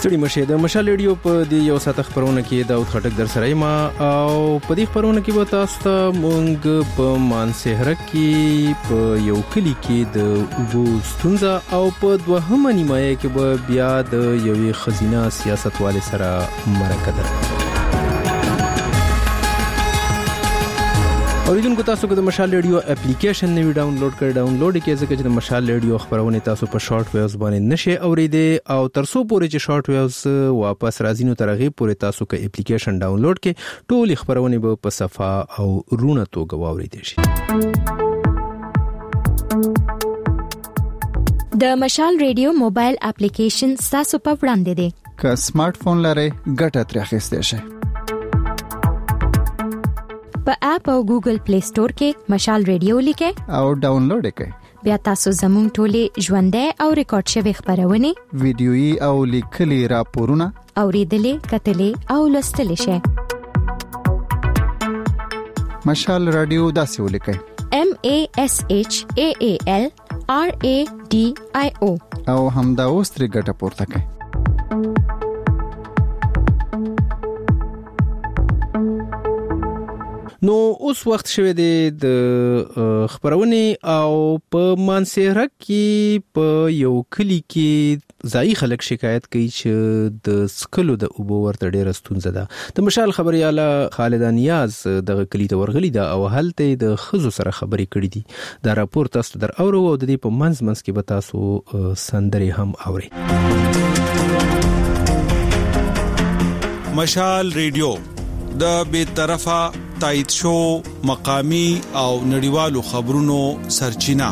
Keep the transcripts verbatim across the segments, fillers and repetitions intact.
ستړي مشه د مشال ریډیو په دی یو ساعت خبرونه کې د اوټ در سره ما او په دې خبرونه کې به تاسو ته مونږ په مانسهره کې په یو کلی کې د اوبو ستونزه او په دوهمه نیمایه کې به بیا د یوې خزینه سیاستوال سره مرکه ده. اوریدونکو تاسو که د مشال ریډیو اپلیکیشن نوی ډاونلوډ کړئ ډاونلوډ یې ځکه چې د مشال ریډیو خبرونه تاسو په شارټ ویوز باندې نشئ اوریدئ او ترڅو پورې چې شارټ ویوز واپس راځي نو ترغه پورې تاسو که اپلیکیشن ډاونلوډ کړئ ټول خبرونه به په صفه او رونه توګه واوریدئ شي. د مشال ریډیو موبایل اپلیکیشن تاسو په وړاندې دی. که سمارټ فون لرئ ګټه ترې اخیستئ شئ. په اپ او ګوګل پلی سٹور کې مشال ریډیو لیکئ او ډاونلوډ کړئ. بیا تاسو زموږ ټولې ژوندۍ او ریکارډ شوی خبرونه ویډیويي او لیکلي راپورونه اوریدلې کتلې او لوستلې شئ. مشال رادیو داسې ولیکئ M A S H A A L R A D I O او همدا اوس ترې ګټه پورته کړئ. نو اوس وخت شوه د خبرونه او په مانسهره کې په یو کلی کې ځای خلک شکایت کوي چې د سکلو د اوبو ورته ډېر ستونزه ده. د مشال خبرياله خالد نیاز د کلی ته ورغلی ده او هلته د خزو سره خبرې کړې دي. دا راپور تاسو در اورو او د دې په منځ منځ کې به تاسو سندري هم اوري. مشال ریډیو د بې طرفه تایید شو مقامی او نړیوالو خبرونو سرچینه.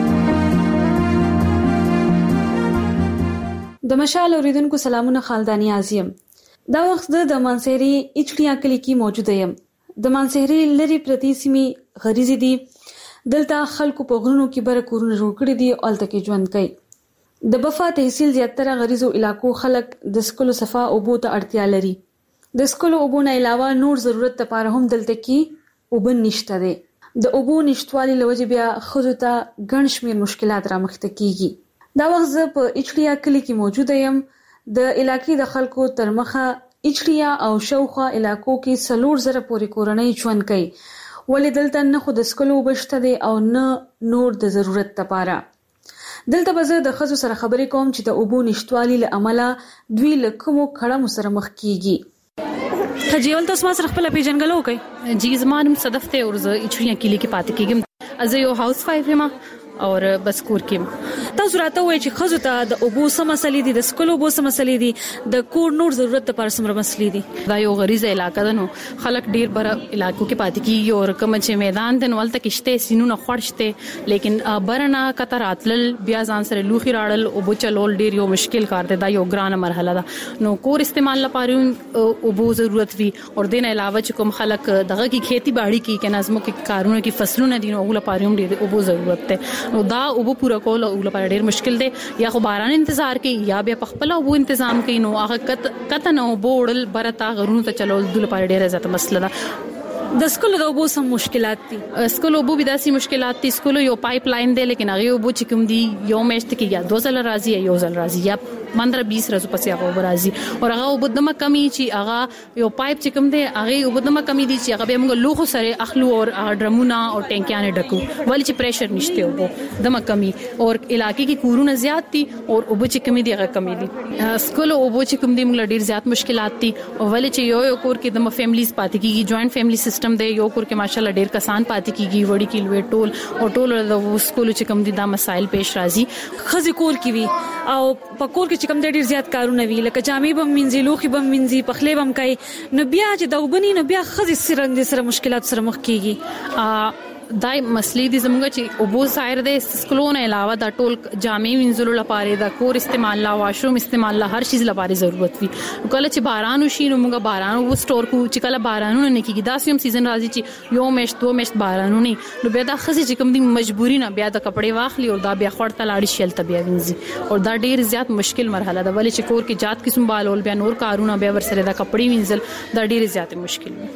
د مشال اوریدونکو سلامونه، خالدانی اعظم. دا وخت د مانسهری اچړیا کلی کې موجود یم. د مانسهری لری پرتی سیمي غریزي دي. دلته خلکو په غرونو کې بر کورونه جوړ کړی دي او الته کې ژوند کوي. د بفا تحصیل زیاتره غریزو علاقو خلک د سکلو صفا اوبو ته اړتیا لري. د سکلو اوبو نه علاوه نور ضرورت لپاره هم دلته کې اوبه نشته دي. د اوبو نشټوالي لوجه بیا خود ته ګڼ شمېر مشکلات رامخته کیږي. دا وخت زه په اچړیا کلی کې موجود یم. د علاقې د خلکو تر مخه اچړیا او شاوخوا علاقو کې څلور زره پورې کورنۍ ژوند کوي. ولې دلته نه خو د سکلو اوبه شته دي او نه نور د ضرورت لپاره. دلته به زه د خزو سره خبرې کوم چې د اوبو نشټوالي له امله دوی له کومو کړمو سره مخ کیږي. خجیول تاسو ما سره خپل پیژنګلو کوي؟ جی زمانم صدف ته اور ز اچړیا کلی کې پاتې کېږم. از یو هاوس وایف یم اور بس کور کې. تاسو راته وایي چې خزو ته د اوبو سم مسلې دي، د سکلو اوبو سم مسلې دي، د کور نور ضرورت لپاره سم مسلې دي. دا یو غریزه علاقہ ده نو خلک ډیر بر علاقو کې پاتې کیږي او کوم چې میدان د نوال تک شته سينونه خورشته لیکن برنا کتر اتل بیا ځان سره لوخي راړل او بو چلول ډیر یو مشکل کار دی. دا یو ګران مرحله ده نو کور استعمال لپاره اوبو ضرورت وي او دین علاوه چې کوم خلک دغه کی کھیتی باڑی کی کنه ازمو کې کارونه کې فصلونه دي نو اوله پاره هم ډیر اوبو ضرورت ده. نو دا اوبو پورا کول او لپاره ډیر مشکل دی. یا خو باران انتظار کوي یا بیا پخپل اوبو تنظیم کوي نو هغه کت کته نو بوړل برتا غرونو ته چلول د لپاره ډیره زیاته مسله ده. د سکلو د اوبو سم مشکلات دي. سکلو اوبو بداسي مشکلات دي. سکلو یو پایپ لاین دی لیکن هغه اوبو چې کوم دی یو میشت کې یا دو ځله راځي یا یو ځله راځي یا پندرہ بیس ورځې پسې هغه اوبو راځي او هغه اوبو دمه کمی چې هغه یو پایپ چې کوم دی هغه اوبو دمه کمی دي چې هغه به موږ لوخو سره اخلو او ډرمونه او ټینکیانه ډکو ولې چې پریشر نشته اوبو دمه کمی او علاقې کې کورونه زیات دي او اوبو چې کمی دی هغه کمی دي. سکلو اوبو چې کوم دی موږ ډیر زیات مشکلات دي او ولې چې یو یو کور کې دمه فیملیز پاتې کیږي. جوائنٹ فیملی سسٹم دی. یو کور کې ماشاءالله ډیر کسان پاتې کیږي وړي کې لوی ټول او ټول د سکول چې کوم دي دا مسائل پیش راځي. خزي کور کې وي او په کور کې چې کوم ډیر زیات کارونه وی لکه جامې بم منځي لوخي بم منځي پخلې بم کوي نو بیا چې دا وبني نو بیا خزي سره سره مشکلات سره مخ کیږي. دای مسلې دي زموږ چې اوبو ظاهر د سکلون علاوه د ټول جامې وینځلو لپاره د کور استعمال لا واشروم استعمال لا هر چیز لپاره ضرورت وي. کله چې باران وشي نو موږ باران و سٹور کو چې کله بارانونه نه کیږي دا سیم سیزن راځي چې یو میشت دو میشت بارانونه نو بیا د خزي چې کوم دي مجبوری نه بیا د کپڑے واخلي او دا بیا خړته لاړي شل ته بیا وینځي او دا ډیر زیات مشکل مرحله ده. ولې چې کور کې جات قسم بالول بیا نور کارونه بیا ورسره د کپڑے وینځل دا ډیر زیات مشکل وي.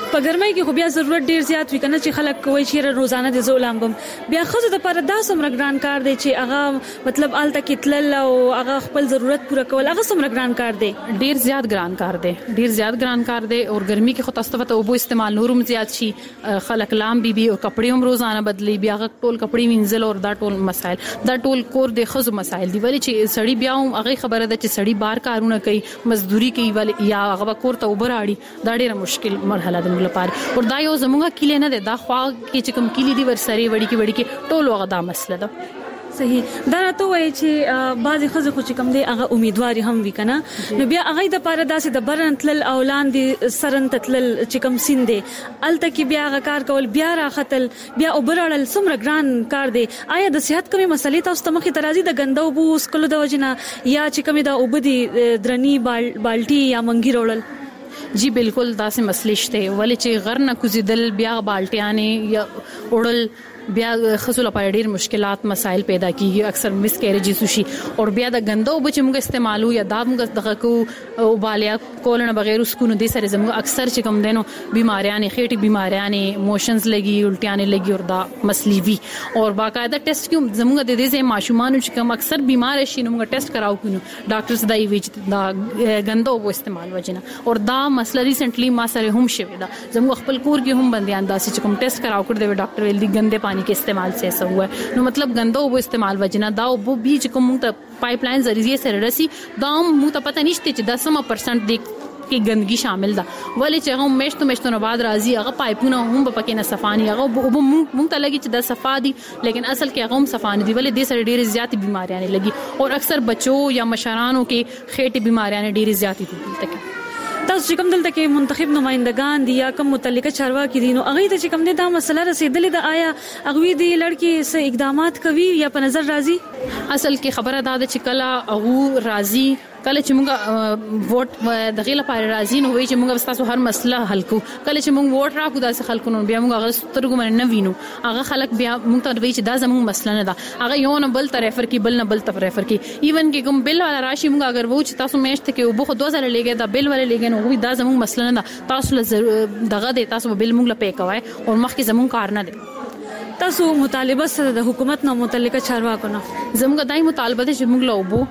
په ګرمۍ کې خو بیا ضرورت ډیر زیات وي کنه چې خلک کوي چې روزانه د زولام بم بیا خزه د پر دا سمره ګران کار دی چې هغه مطلب آلته کې تلل او هغه خپل ضرورت پوره کول هغه سمره ګران کار دی ډیر زیات ګران کار دی ډیر زیات ګران کار دی او ګرمي کې خو تاسو ته اوبو استعمال نورم زیات شي خلک لام بي بي او کپڑے هم روزانه بدلی بیا هغه ټول کپڑے وینځل او دا ټول مسائل دا ټول کور د خزو مسائل دی ولی چې سړی بیا هم هغه خبره ده چې سړی بار کارونه کوي مزدوري کوي ولی یا هغه کور ته وبراړي دا ډیره مشکل مرحله ده لپاره او دا یو زموږه کلی نه ده دا خوا کې چې کوم کلی دی ورسره وړي کې وړي کې ټول وغه دا مسله ده صحیح دا راته وایي چې بعضی خزه خو چې کوم دی هغه امیدواري هم وی کنه نو بیا هغه د پاره داسې د برن تل اولان دي سرن تل چې کوم سین دی الته کې بیا هغه کار کول بیا راختل بیا وبرړل سمره ګران کار دی آیا د صحت کمی مسلې تاسو ته مخې ترازی د غندو بو سکلو د وجنه یا چې کوم دا وبدي درنی بالټي یا منګي رول جی بالکل داسې مسلې شته ولی چې غر نه کوزیدل بیا بالټیانه یا وړل بیا خصوصا په ډیر مشکلات مسائل پیدا کیږي اکثر مس کیریجز وشي او بیا د غندو بچ موږ استعمالو یا دا موږ دغه کو او بالیا کولنه بغیر اسکو دي سره زموږ اکثر چې کوم دینو بیماریاں خېټي بیماریاں موشنز لګي الټیاں لګي او دا مسلې وی او باقاعده ټیسټ کوم زموږ د دې سه ماشومان چې کوم اکثر بیمار شي نو موږ ټیسټ کراو کینو ډاکټرز دای وی چې دا غندو وو استعمال وجنه او دا مسله ریسنټلی ما سره هم شوی دا زموږ خپل کور کې هم بنديان داسې چې کوم ټیسټ کراو کړ دی ډاکټر ویل دي ګنده پانی के इस्तेमाल से ऐसा हुआ है नो मतलब गंदा वो इस्तेमाल वजना दा वो बीच को मुंह तक पाइपलाइन जरिए से रसी दाम मुंह तो पता नहीं थे दस परसेंट देख की गंदगी शामिल दा वाले चाहे मेश तो मेश तो बाद राजी अगर पाइपुना हम पके न सफानी अगर मुंह तो लगी दा सफा दी लेकिन असल के अगर सफानी दी वाले दे सारे ढेर ज्यादा बीमारियां आने लगी और अक्सर बच्चों या मशारानों के खेटी बीमारियां ढेर ज्यादा तक تاسو چې کوم دلته کې منتخب نمائندگان دي یا کوم متعلقه چارواکي دي نو هغه ته چې کوم دا مسله رسیدلې ده آیا هغه دي لړکی څه اقدامات کوي یا په نظر راځي اصل کې خبره ده چې کله هغه راځي کله چې موږ ووټ د غیله لپاره راځي نو وایي چې موږ تاسو هر مسله حل کو کله چې موږ ووټ راکو داسې خلکو نو بیا موږ هغه سترګو باندې نه وینو هغه خلک بیا موږ ته وایي چې دا زموږ مسله نه ده هغه یو نه بل طرف ور کې بل نه بل طرف ور کې ایون کې کوم بل والا راشي موږ اگر وو چې تاسو مېشت کې وبخو دوه ځله لګي دا بل ولا لګي نو دا زموږ مسله نه ده تاسو له دغه دي تاسو بل موږ له پې کوي او مخکې زموږ کار نه دی تاسو مطالبه سره د حکومت نه متعلقه چارواکو نه زموږ دای مطالبه دي چې موږ له وبو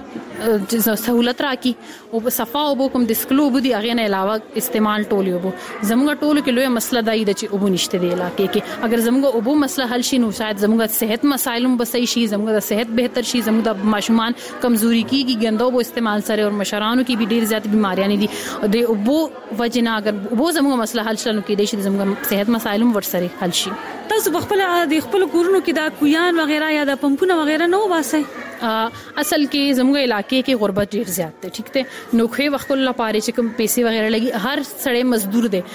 سہولت راکې او صفا وبو کوم د سکلو بو دي هغه نه علاوه استعمال ټولیو بو زموږ ټولو کې لوی مسله دای د چې وبو نشته دی علاقې کې اگر زموږ وبو مسله حل شي نو شاید زموږ صحت مسایل هم بسې شي زموږ د صحت بهتر شي زموږ د ماشومان کمزوري کیږي ګندو بو استعمال سره او مشرانو کې به ډیر زیات بیماریاں دي د وبو وجنا اگر وبو زموږ مسله حل شلو کې دي چې زموږ صحت مسایل هم ورسره حل شي تاسو خپل د خپل کورونو کې دا کویان وغیرہ یا د پمپونه وغیرہ نو واسه اصل کې زموږ علاقې کې غربت ډیر زیات دی ٹھیک ته نوخه وخت الله پاره چې کوم پیسې وغیرہ لګي هر سړی مزدور دی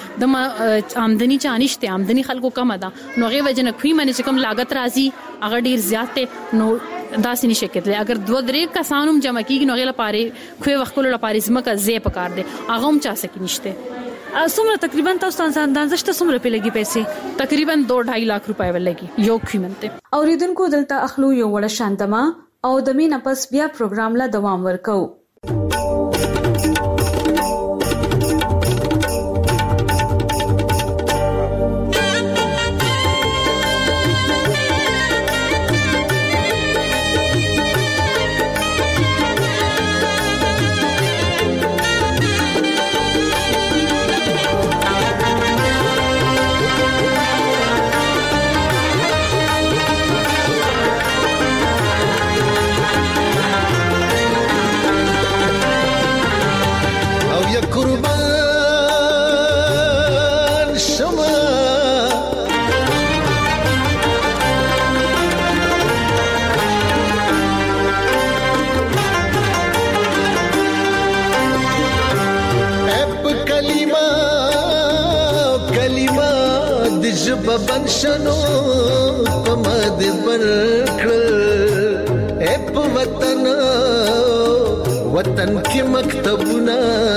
د آمدنی چانشته آمدنی خلکو کم ده نو غي وجنه خوې منی چې کوم لاګت راځي هغه ډیر زیات دی نو داسې نشي کېدلی اگر دوه درې کسانوم جمع کیږي نو غي لپاره خوې وخت الله پاره زمکه زی پکار دی هغه هم چا سکی نشته څومره تقریبا تاسو ته اندازه شته څومره په لګي پیسې تقریبا دو ډائی لاکھ روپے ولګي یو خیمنته اوریدونکو دلته اخلو یو وړ شانتما او د مینه پس بیا پروګرام لا دوام ورکو بنشنو پمد برکل اپ وطن وطن کی مکتبنا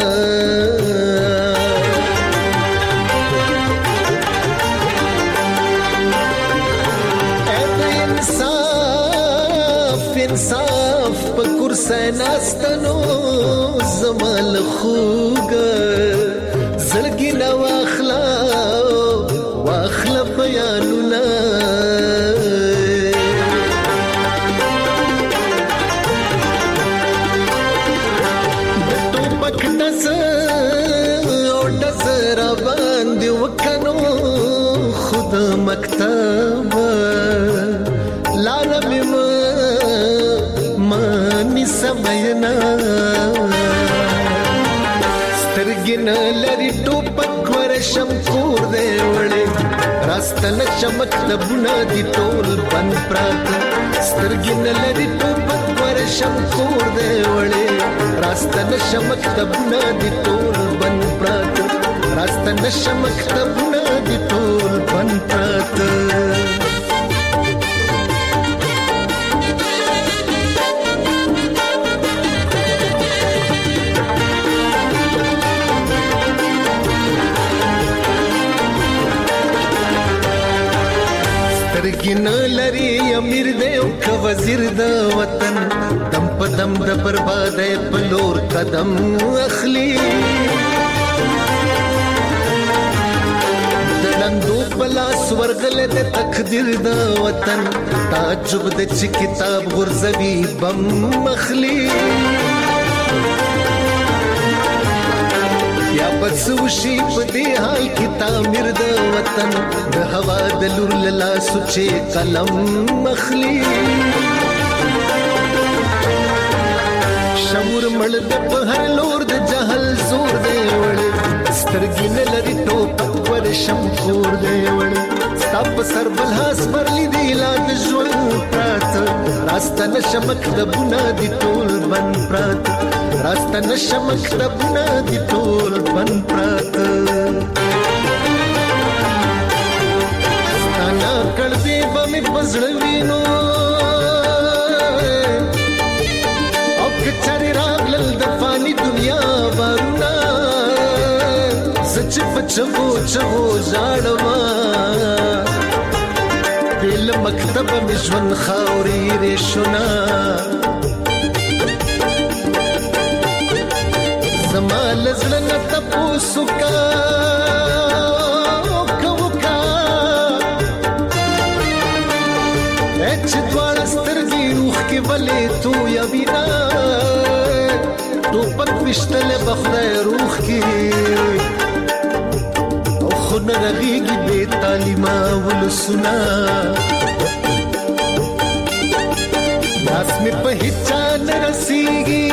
اپ انصاف انصاف پکر سیناستنو زمال خوگ زلگی نو اخلاق کور دی وړې راستنه چمک تبونه دي ټول بند پراته سترګې نه لري ټوپک ورشم کور دی وړې راستنه چمک تبونه دي ټول بند پراته راستنه چمک تبونه دي ټول بند پراته سترګین لري امیر دی او که وزیر د وطن دم په دم د بربادۍ په لور قدم اخلي د لندو په لاس ورغلی د تقدیر د وطن تعجب د چې کتاب غورځوي بم اخلي یا بس وشي په دې حال کې تعمیر د وطن د هوا د لور له سوچې قلم مخلي شمور مړ د په هر لور د جهل زور دی وړې سترګې نه لري ټوپک ورشم کور دی وړې ستا په سر بلحاس پرلی دی لا د ژوند پراته راسته نشه مکتبونه دي ټول بند پراته راسته نشه مکتبونه دي ټول بند پراته ستانا کړبې به مې په زړه وینو او که چارې راغلل د فاني دنیا بارونه زه چې په چغو چغو ژاړمه بې له مکتبه مې ژوند خاورې ریشونه زما له زړه نه تپوس وکړه وکړه وکړه چې دواړه سترګې روح کې ولې تویوینه ټوپک ویشتلی به خدای روح کې خو نه رغېږي بې تعلیمه ولسونه لاس مې په هیچا نه رسېږي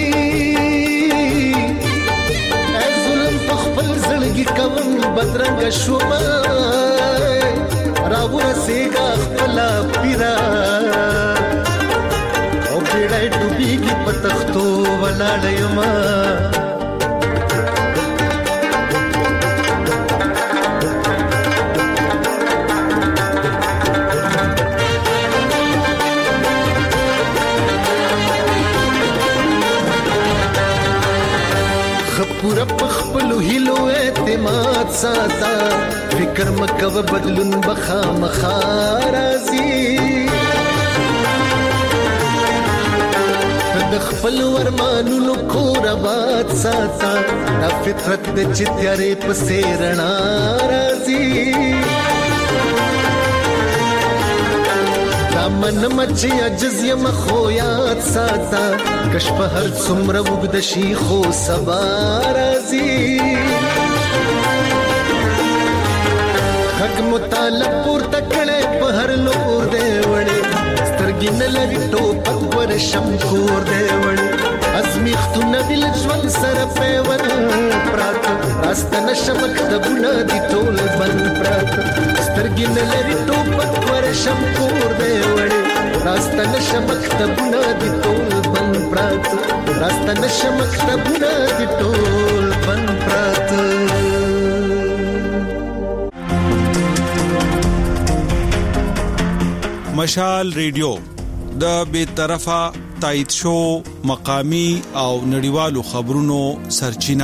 ای ظلم په خپل زړګي کوم بدرنګه شومه راورسېږه خپله پیره او بیړی ډوبېږي په تختو ولاړه یمه پورا پخپلو هیلو اعتماد ساتا فکر مکو بدلون بخا مخارازی د خپل ورمانونو کور آباد ساتا دا فطرت د چتیارې په سیرنا راځي من مچي عجز یم خو یاد ساتا کش په هر څومره وګد شي خو سبا راځي حق مطالب پورته کړي په هر لور دی وړي سترګې نه لري ټوپک ورشم کور دی وړي ازمیختونه دل ژوند سره پیوند پراته راسته نشه مکتبونه دي ټول بند پراته سترګې نه لري ټوپک ورشم کور دی وړي راسته نشه مکتبونه دي ټول بند پراته راسته نشه مکتبونه دي ټول بند پراته مشال ریډیو د بے طرفه تایید شو مقامی او نړیوالو خبرونو سرچینه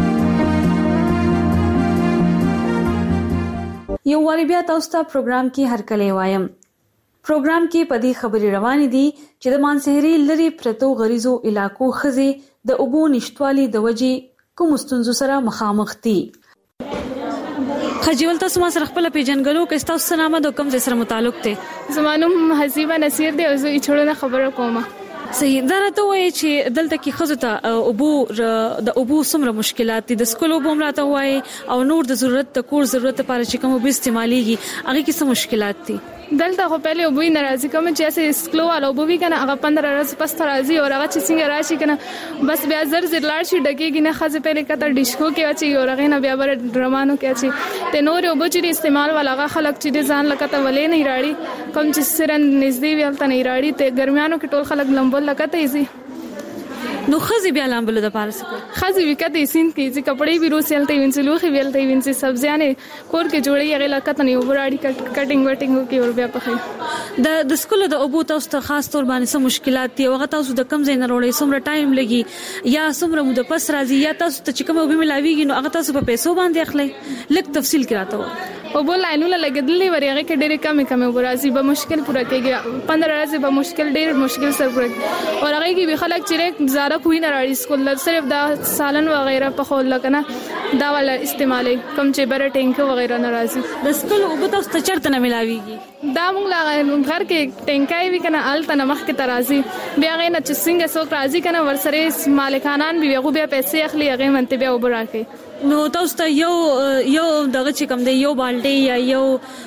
یو واری بیا تاسو ته پروګرام کې هرکلی وایم پروګرام کې پدې خبري روانې دي چې د مانسهري لري پرتو غریزو علاقو خزي د اوبو نشټوالي د وجې کوم ستونزو سره مخامخ دي خجول تاسو ما سره خپل پیجنګلو کې تاسو نامه د کوم ځای سره متعلق دي زمانو حسیبه نصیر دی او زه چړونه خبره کوم صحیح دا راته وایي چې دلته کې خزو ته اوبو د اوبو سمره مشکلات دي د سکول اوبو مراته وایي او نور د ضرورت د کور ضرورت لپاره چې کوم اوبو استعماليږي هغه کې څه مشکلات دي دلته خو پهله وبوي ناراضي کوم چې اسه سکلو والا وبوي کنه هغه پندرہ ورځې پس راځي او هغه چې څنګه راشي کنه بس بیا زر زر لاړ شي ډکیږي نه خزه پهله کتر ډیشکو کې اچي او هغه نه بیا بر ډرامانو کې اچي ته نور وبو چې استعمال والا هغه خلک چې ځان لکته ولې نه راړي کوم چې سرن نږدې ویلته نه راړي ته ګرمیانو کې ټول خلک لمبل لکته ایزي نو خزي بیا لامبلو د پارس خزي وکته سین کې چې کپڑے بھی روسلته وینځي لوخي ویلته وینځي سبزیانه کور کې جوړي هغه لکته نه وراړي کټینګ وټینګ کې اور بیا پخې د د سکول د ابو تاسو ته خاص تور باندې سم مشکلات دي هغه تاسو د کم زین وروړي سمره ټایم لګي یا سمره مو د پس راځي یا تاسو ته چې کوم وبې ملاويږي نو هغه تاسو په پیسو باندې اخلي لک تفصیل کراته او بول لاینونه لګیدلې ورغه کې ډېرې کمې کمې ورازي به مشکل پوره کېږي پندرہ ورځې به مشکل ډېر مشکل سره پوره او هغه کې به خلک چې زړه کوی نه راړي سکول صرف دا سالن وغیرہ په خول لکنه دا ولا استعمالي کم چې بر ټینک وغیرہ ناراضي د سکول او تاسو ته چرته نه ملاويږي دا موږ لا غر کې ټینکای وی کنه ال تنه مخ کې ترازي بیا غي نه چې څنګه څوک راضي کنه ورسره مالکانان به هغه بیا پیسې اخلي هغه منته بیا وبراکي نو تاسو ته یو یو دغه چې کوم دی یو بالټي یا یو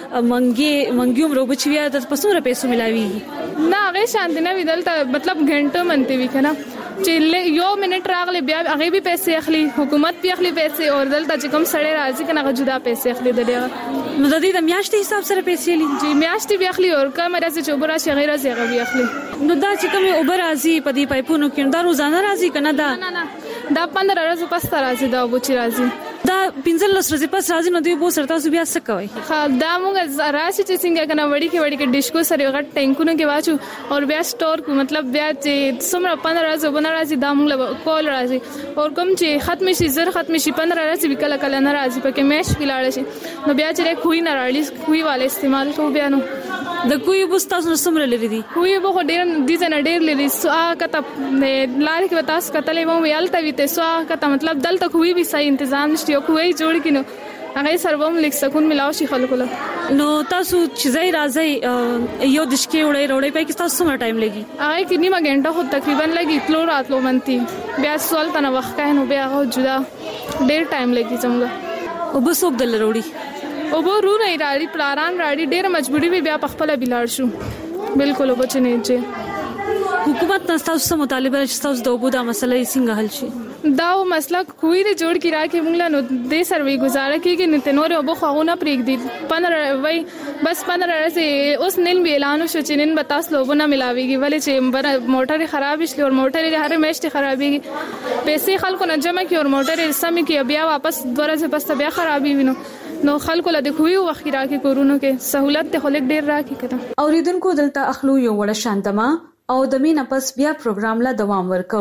منګي منګيوم روبچ بیا د پسوره پیسو ملاويږي نه هغه شانت نه ویدلته مطلب غنټه منته وی کنه چې یو منټ راغلی بیا هغه به پیسې اخلي حکومت به اخلي پیسې او دلته چې کوم سړی راځي کنه جدا پیسې اخلي د دې نو د دې د میاشتې حساب سره پیسې لې جی میاشتې به اخلي او کوم راځي چې وبرا شي غیر راځي هغه به اخلي نو دا چې کوم اوبر راځي په دې پایپونو کې دا روزانه راځي کنه دا نه نه دا پندرہ ورځې پس راځي دا وبو چې راځي دا پنځه لس ورځې پس راځي نو دوی به سره تاسو بیا څه کوي ها دا موږ راشي چې څنګه کنه وړي کې وړي کې ډیشکو سره غټ ټینکونو کې واچو او بیا سٹور کو مطلب بیا چې څومره پندرہ ورځې بنا راځي دا موږ کول راځي او کوم چې ختم شي زر ختم شي پندرہ ورځې وکړه کله نه راځي پکې میش ویلاړ شي نو بیا چې کوی نه راړي کوی والے استعمال کو بیا نو د کوی بوس تاسو سمره لري دي کوی به ډېر دي نه ډېر لري سو کته لار کې تاسو کتلې مو یالته ویته سو کته مطلب دلته کوی به صحیح تنظیم نشته کوی جوړ کینو هغه سروم لیک سکون ملاو شي خلکو له نو تاسو چې ځای راځي یو دشکې وړي وړي پای کې تاسو سمره ټایم لګي هغه کې نیمه غنټه خو تقریبا لګي تلو راتلو منتي بیا سوال تنه وخت کاینو بیا هغه جدا ډېر ټایم لګي څنګه او بس وګ دل وروړي او به رو نه راړي پلاران راړي ډېر مجبوری وي بیا په خپل بلاړ شو بالکل وبچنه چې حکومت تاسو سره مطالبه چې تاسو د وبو دا مسله یې څنګه حل شي دا و مسله کوی دې جوړ کی راکې موږ له نو دې سروي گزاره کیږي نو تنور وبو خواونه پرېګ دي پندرہ وای بس پندرہ ورځې اوس نن به اعلان شو چې نن به تاسو لوبونه ملاويږي ولې چې موټر خراب شي او موټر هر میشت خرابېږي پیسې خلکو نه جمع کی او موټر سمې کی بیا واپس دوه ورځې پس بیا خرابې وینو نو خلکو له د خوې وخت راکې کورونو کې سہولت ته خلک ډېر راکې کړه اوریدونکو دلته اخلو یو وړ شانتما او د مینه پس بیا پروګرام لا دوام ورکو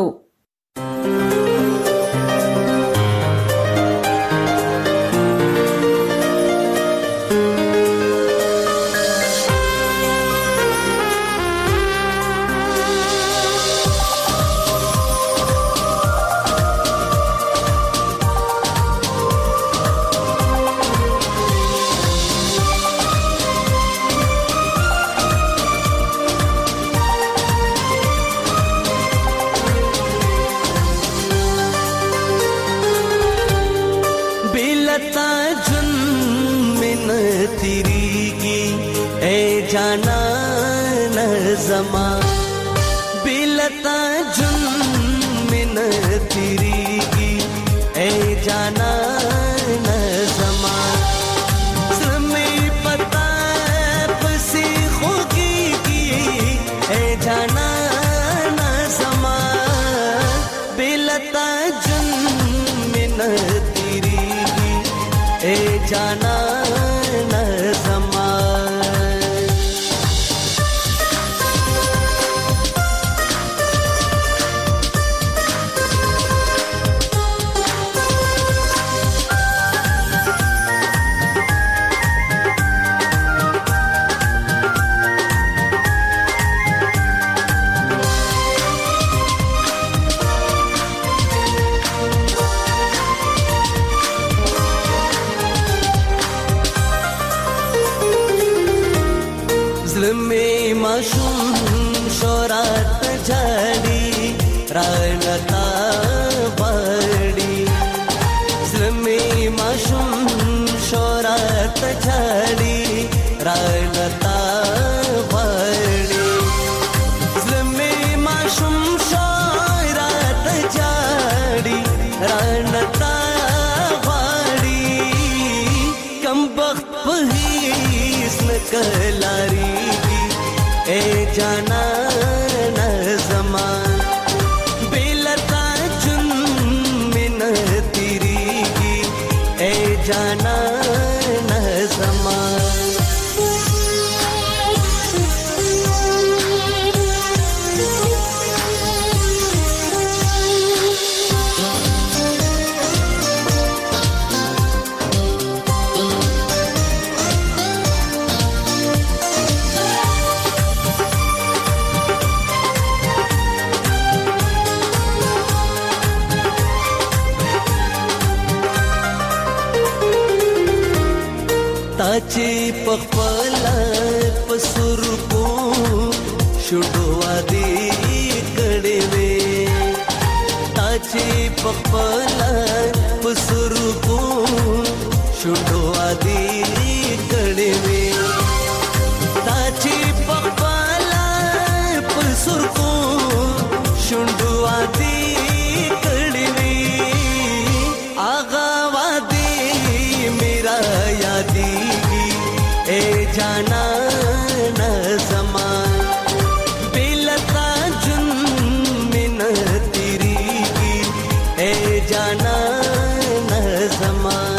जाना न ज़मा बिलता जुन में न तिरीगी ए जाना न ज़मा ज़मी पता पसी खुगी की ए जाना न ज़मा बिलता जुन में न तिरीगी ए जाना न ज़मा रानता बड़ी ज़मी माशूम शोरात झाड़ी रानता وخت په هیڅ نه کلاریږي اے جانا نه زمان بلتا جن من تیریږي اے جانا نه زمان ताचे पखपला पसुर को शुडवा दे कड़े वे ताचे पखपला पसुर को शुडवा दे कड़े वे ताचे पखपला पसुर को शुडवा दे कड़े वे आगा वादे मेरा यादी ए जाना न ज़मान बेलता जुन मिन तेरीगी ए जाना न ज़मान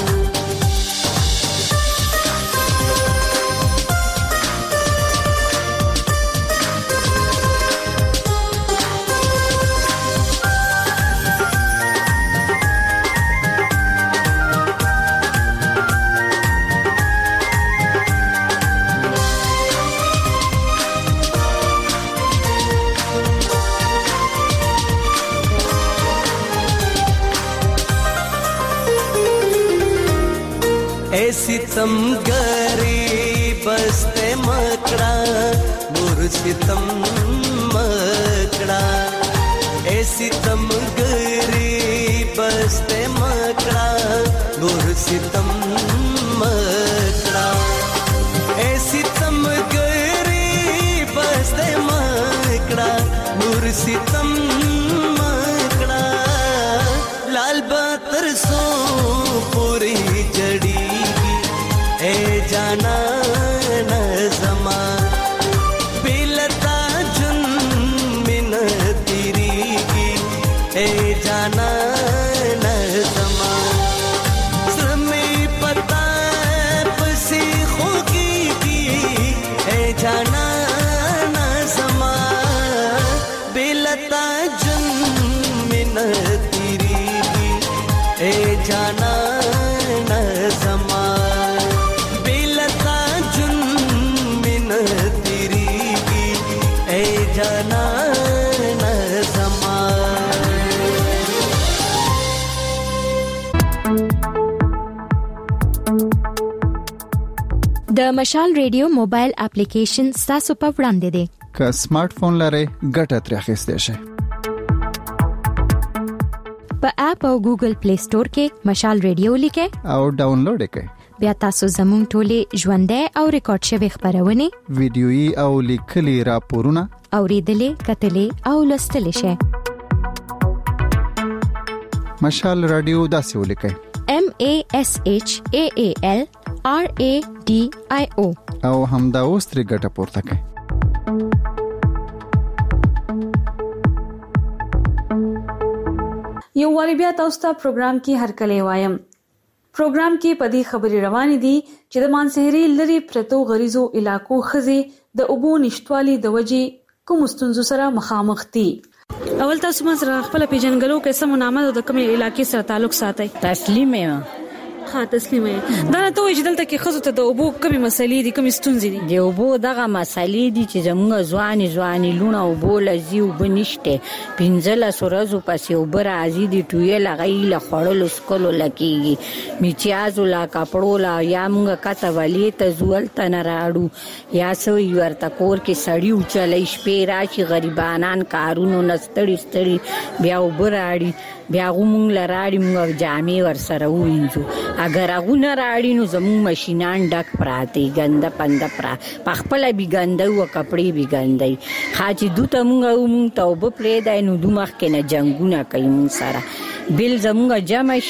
सितम गरीब बस्ते मकड़ा नूर सितम मकड़ा ए सितम गरीब बस्ते मकड़ा नूर सितम मकड़ा ए सितम गरीब बस्ते मकड़ा नूर सितम मकड़ा लाल बातर सो पूरी जड़ी ए जाना न ज़मान बेलता जुन मिन तेरीगी ए जाना न ज़मान समय पता पसी होगी की ए जाना न ज़मान बेलता जुन मिन तेरीगी ए जाना न ज़मान जाना न ज़मान د مشال ریډیو موبایل اپلیکیشن تاسو په وړاندې دی که سمارټ فون لرئ ګټه ترې اخیستئ شئ په اپ او ګوګل پلی سٹور کې مشال ریډیو لیکئ او ډاونلوډ یې کړئ بیا تاسو زموږ ټولې ژوندۍ او ریکارډ شوی خبرونه ویډیويي او لیکلي راپورونه اوریدلې کتلې او لوستلې شئ مشال رادیو داسې ولیکئ M A S H A A L R A D I O او همدا اوس ترې ګټه پورته کړئ یو واری بیا تاسو ته پروګرام کې هرکلی وایم پروګرام کې پدې خبري روانې دي چې د مانسهري لري پرتو غریزو علاقو خزي د اوبو نشټوالي د وجې کوم ستونزو سره مخامخ دي اول تاسو ما سره خپل پیژنګلو کې سم نامه د کومې علاقې سره تعلق ساتي تسلیمه ها تسلیمه دا ته وایي چې دلته کې خزو ته د اوبو کومې مسلې دي کومې ستونزې دي د اوبو دغه مسلې دي چې زموږ ځواني ځواني لونه اوبو لزي وبنشته پنځله سورزو پسې وبر ازي دي ټويه لغې له خړل سکلو لکېږي میچازو لا کپړو لا یا موږ کته ولې ته زول تن راړو یا سو ورته کور کې سړی وچلې شپې راشي غریبانان کارونو نستړي ستړي بیا وبر اړي بیا غومون لراړي موږ جامې ور سره وینځو اگر غونه راړي نو زموږ ماشينان ډک پراته ګنده پنده پرا پخپل بي ګنده او کپړې بي ګندې خاچي دوته موږ موږ توبه پرې دای نو دومخ کې نه جنگونه کوي موږ سره بل زموږ جمع شي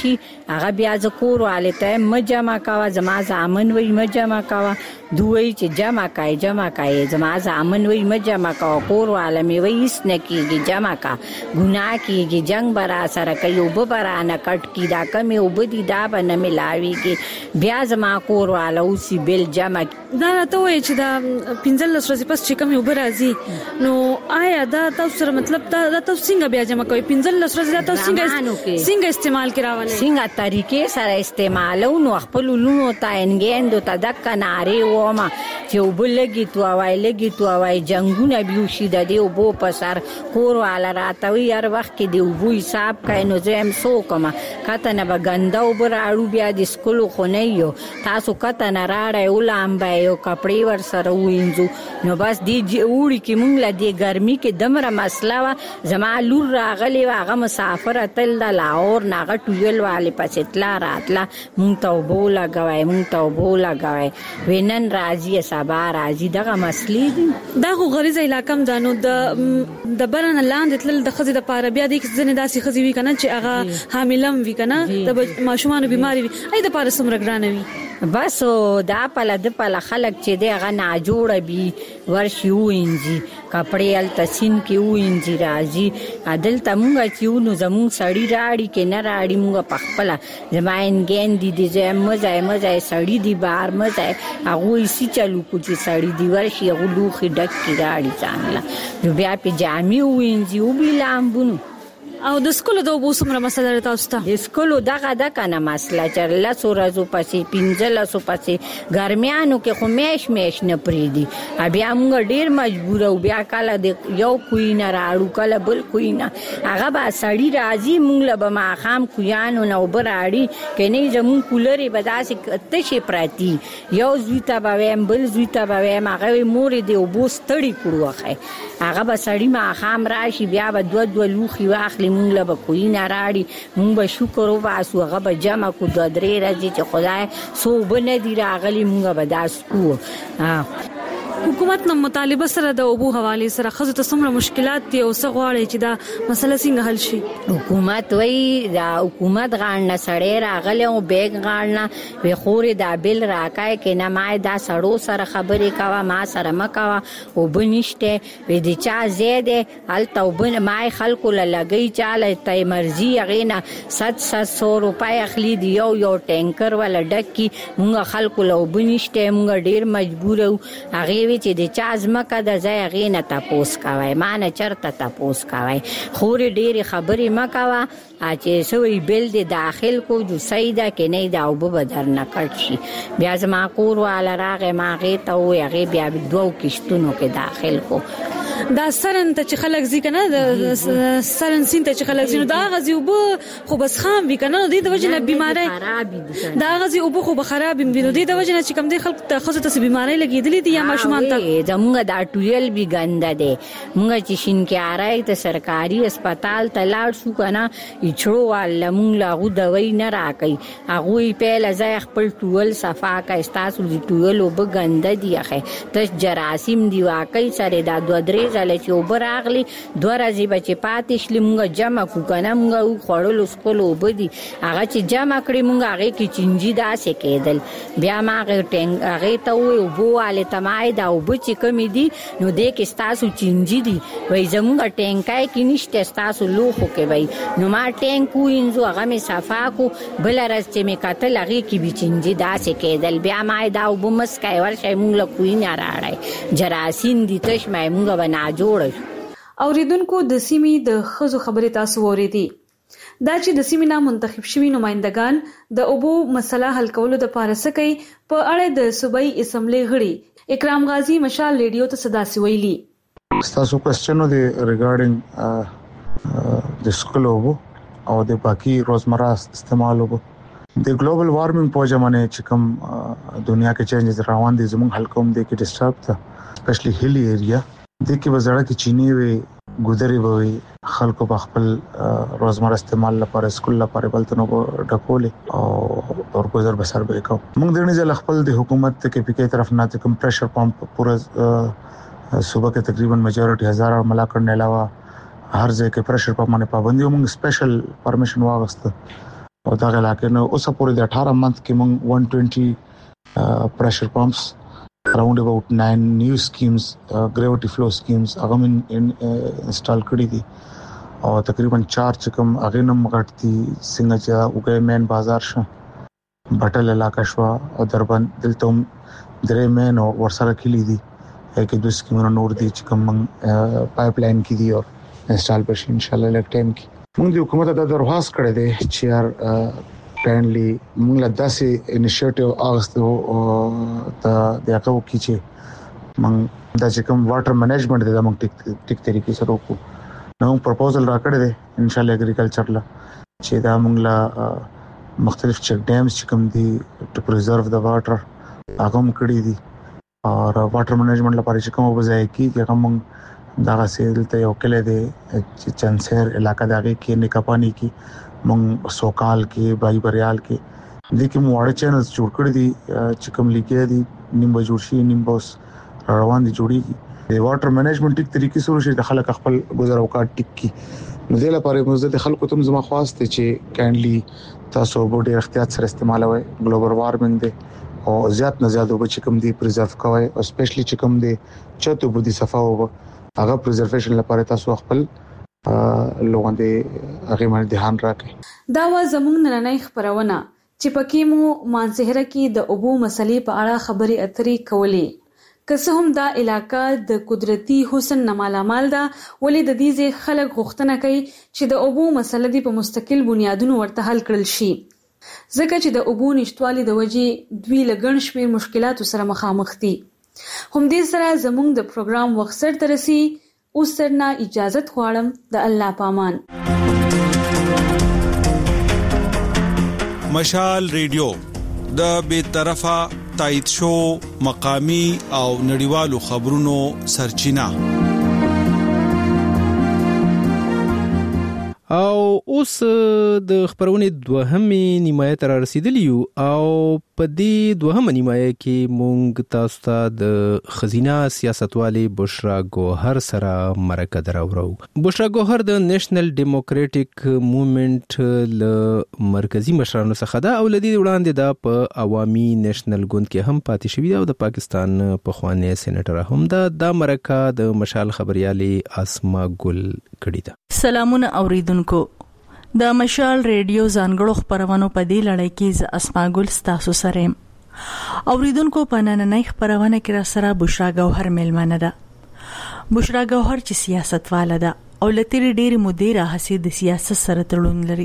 هغه بیا ز کور والے ته مجمع کاوه زما زامن وی مجمع کاوه دوی چې جمع کای جمع کای زما زامن وی مجمع کاوه کور والے می وی اس نه کیږي جمع کا ګناه کیږي جنگ برا سره کوي وب برا نه کټ کی دا کم وب دي دا بنه ملاوي کې بیا زما کور والے اوسې بل جمع دا راته وای چې دا پنځل ورځې پس چې کوم وب راځي نو آیا دا تاسو سره مطلب دا تاسو څنګه بیا جمع کوي پنځل ورځې دا تاسو څنګه څنګه استعمال کراولې څنګه طریقې سره استعمالو نو خپل لونو ته انګیندو ته دک ناره وما چې وبلګي تو وای لګي تو وای جنگونه بیوشي د دې وبو په سر کور والا راتوي هر وخت کې دی وبو حساب کای نو زم سو کما کته نه بغندا وبر اړو بیا د سکول خو نه یو تاسو کته نه راړې ولام به یو کپڑے ور سره وینځو نو بس دی وړي کې مونږ لا دی ګرمي کې دمره مسله وا زما لور راغلی واغه مسافر تل د لاهور ناغه ټویل والے پسې تلا راتلا مونږ ته وبولا غوي مونږ ته وبولا غوي وینن راځي سبا راځي دغه مسلې دي دا غو غریزه علاقه م دانو د د برن لاندې تل د خزې د پاره بیا د ځنې داسې خزې وی کنه چې هغه حاملم وی کنه د ماشومان بیماری وی اې د پاره سمره ګرانه وی بس دا پله د پله خلک چې دی هغه ناجوړه بي ورشي وینځي کپړې هلته سین کې وینځي راځي دلته مونږ چې نو زمونږ سړي راړي کې نه راړي مونږ په خپله زما انګیندې دي زه مزه مزه سړي دي بار مزه هغوی سی چلو کو چې سړي دي ورشي هغو لوښي ډک کې راړي ځانله نو بیا پې جامې وینځي وبي لامبونو او د سکولو د اوبو څومره مسله تاسو ته د سکولو دغه د کنه مسله چې لسو ورځو پسې پنځلسو پسې ګرمیانو کې خو میش میش نه پرېږدي بیا موږ ډېر مجبوره او بیا کله د یو کوی نه راړو کله بل کوی نه هغه به سړي راځي موږ له به ماښام کویانو نه اوبه راړي که نه زمونږ کولرې به داسې تشې پرتي یو زوی ته به ویم بل زوی ته به ویم هغه وی مورې د اوبو ستړي کړو وښی هغه به سړي ماښام راشي بیا به دوه دوه لوښي واخلي مونږ له به کوی نه راړي مونږ به شکر وباسو هغه به جمع کړو دوه درې ورځې چې خدای څو اوبه نه دي راغلي مونږ به داسې کوو حکومت نه مطالبه سره د اوبو حواله سره خزو ته څومره مشکلات دي او څه غواړي چې دا مسله څنګه حل شي حکومت وای دا حکومت غاڼه سړی راغلی او بیگ غاڼه وی خورې دا بل راکای کې نه ما دا سړو سره خبرې کاوه ما سره مکاوه او بنشته وی د چا زیاده هلته وبن ما خلکو لګی چاله تای مرزي غینا ست ست روپای اخلي دی یو یو ټینکر ولا ډکی مونږ خلکو لو بنشته مونږ ډیر مجبور او هغه چې د چا ځمکه د ځای هغې نه تپوس کوئ ما نه چېرته تپوس کوئ خورې ډېرې خبرې مه کوه چې څه وایي بل دې داخل کو جو صحیح ده که نه دا اوبه به درنه کټ شي بیا زما کور والا راغی ما هغې ته ووایي هغې بیا دوو کشتونو کې داخل کو دا سرن ته چې خلک ځي کنه د سرن سین ته چې خلک ځي نو دا غزي وبو خو بس خام وی کنه د دې د وجه نه بیماری دا غزي وبو خو به خراب وي نو د دې د وجه نه چې کوم د خلک ته خو ته بیماری لګېدلې دي یا ماشومان ته زمونږ دا ټویل بي ګنده دی مونږ چې شینکیارای ته سرکاري هسپتال ته لاړ شو کنه اچړو والا مونږ لا غو دوی نه راکې هغوی پهله ځای خپل ټول صفا کړه ستاسو د ټویل وبو ګنده دی اخه ته جراثیم دی واقعي سره دا دوه درې ځله چې اوبه راغلي دوه ورځې به چې پاتې شلې مونږ جمع کړو که نه مونږ خوړلو څښلو اوبه دي هغه چې جمع کړې مونږ هغې کې چینجي داسې کېدل بیا ما هغې ته ووایي اوبو والې ته ما دا اوبه چې کمې دي نو دې کې ستاسو چینجي دي وایي زمونږ ټینکای کې نشته ستاسو لوښو کې وایي نو ما ټینک ووینځو هغه مې صفا کړو بله ورځ چې مې کتل هغې کې به چینجي داسې کېدل بیا ما دا اوبه مسکئ ورشئ مونږ له کوی نه راړئ جراثیم دي تش مای مونږ به ناجوړه اوریدونکو د سیمې د ښځو خبرې تاسو واورېدې دا چې د سیمې نه منتخب شوي نمائندگان د اوبو مسله حل کولو دپاره څه کوي په اړه د صوبایي اسمبلۍ غړي اکرام غازي مشال ریډیو ته صداسې ویلي تاسو کوېسچن دی ریګارډینګ د سکول اوبو او د باقي روزمره استعمال اوبو د ګلوبل وارمنګ په وجه باندې چې کوم دنیا کې چینجز روان دي زموږ حل کوم دی کې ډسټرب ده سپیشلی هیلی ایریا د کې وزړه کې چینی وي ګودري وي خلکو په خپل روزمره استعمال لپاره سکول لپاره بلته نو ډکولې او اورګوزر بسر به کو موږ د نړۍ خپل د حکومت کې پی کې طرف نه کوم پریشر پمپ پورا صوبه کې تقریبا میجورټي هزار ملاقات نه علاوه هر ځای کې پریشر پمپ باندې پابندي موږ سپیشل پرمیشن واغسته او دا علاقې نو اوس پورې د eighteen month کې موږ one hundred twenty pressure pumps around about nine new schemes uh, gravity flow schemes هغه من انسټال کړی دي او تقریبا چار چکم هغه نم غټتي څنګه چې وګړي مین بازار شو بټل علاقه شو او دربان دلته درې مین او ورسره کلی دي کې د سکیمونو نور دي چې کوم پایپ لاین کې دي او انسټال بشي ان شاء الله لک ټایم کې موږ د حکومت د درخواست کړې دي چې یار کاینلی موږ له داسې انیشیټیو اغستو او د دغه کې چې موږ د چې کوم واټر منیجمنت د موږ ټیک ټیک طریقې سره وکړو نو پروپوزل راکړی دی ان شاء الله اګریکلچر لا چې دا موږ لا مختلف چک ډیمز چې کوم دي ټو پریزرو د واټر هغه هم کړی دي او واټر منیجمنت لپاره چې کوم وځای کې چې کوم دا غسیل ته یو کله دی چې چنسر علاقہ دغه کې نکاپانی کې مونږ سوکال کې بای بریال کې د کوم واړه چینلز جوړ کړی دي چې کوم لیکي دي نیمه جوړ شي نیمه بوس روان دي جوړیږي د واټر منیجمنت ټیک طریقې سره شي د خلک خپل گزار اوقات ټیک کی نو د لپاره موږ د خلکو ته زما خواسته چې کایندلی تاسو به ډیر احتیاط سره استعمالوي ګلوبل وارمنګ دی او زیات نه زیات وب چې کوم دی پریزرو کوي او سپیشلی چې کوم دی چته بودی صفه او هغه پریزرویشن لپاره تاسو خپل لوګاندې هغه باندې ध्यान راکړئ دا و زموږ نننۍ خبرونه چې پکې مو مانسهره کې د اوبو مسلې په اړه خبري اترې کولې که څه هم دا علاقہ د قدرتي حسن نه مالامال ده ولې د دې ځای خلک غوښتنه کوي چې د اوبو مسله دی په مستقل بنیادونو ورته حل کړل شي ځکه چې د اوبو نشټوالي د وجې دوی لګن شمیر مشکلاتو سره مخامخ دي هم دې سره زموږ د پروګرام وخت سره ترسي اوس سرنا اجازت غواړم د الله پامان مشال ریډیو د بے طرفه تایید شو مقامی او نړیوالو خبرونو سرچینه او اوس د خبرونه دوهمه نیمایه تر رسیدلی او په دې دوهمه نیمایه کې مونږ تاسو ته د خزینه سیاستوالي بشرا ګوهر سره مرکه دراورو بشرا ګوهر د نېشنل ډیموکراټک موومېنټ ل مرکزی مشرانو څخه ده او لدی وړاندې ده په عوامي نېشنل ګوند کې هم پاتې شوی ده او د پاکستان په خوانې سېنیټر هم ده د مرکه د مشال خبريالي اسما ګل کړی ده سلامونه اوریدونکو د مشال ریډیو ځانګړو خبرونو په دې لړۍ کې ز اسما ګل تاسو سره اوریدونکو په نننۍ خبرونه کې را سره بشرا ګوهر ملمنه ده بشرا ګوهر چې سیاستواله ده او لتري ډېر مدیره حسید سیاست سره تړون لري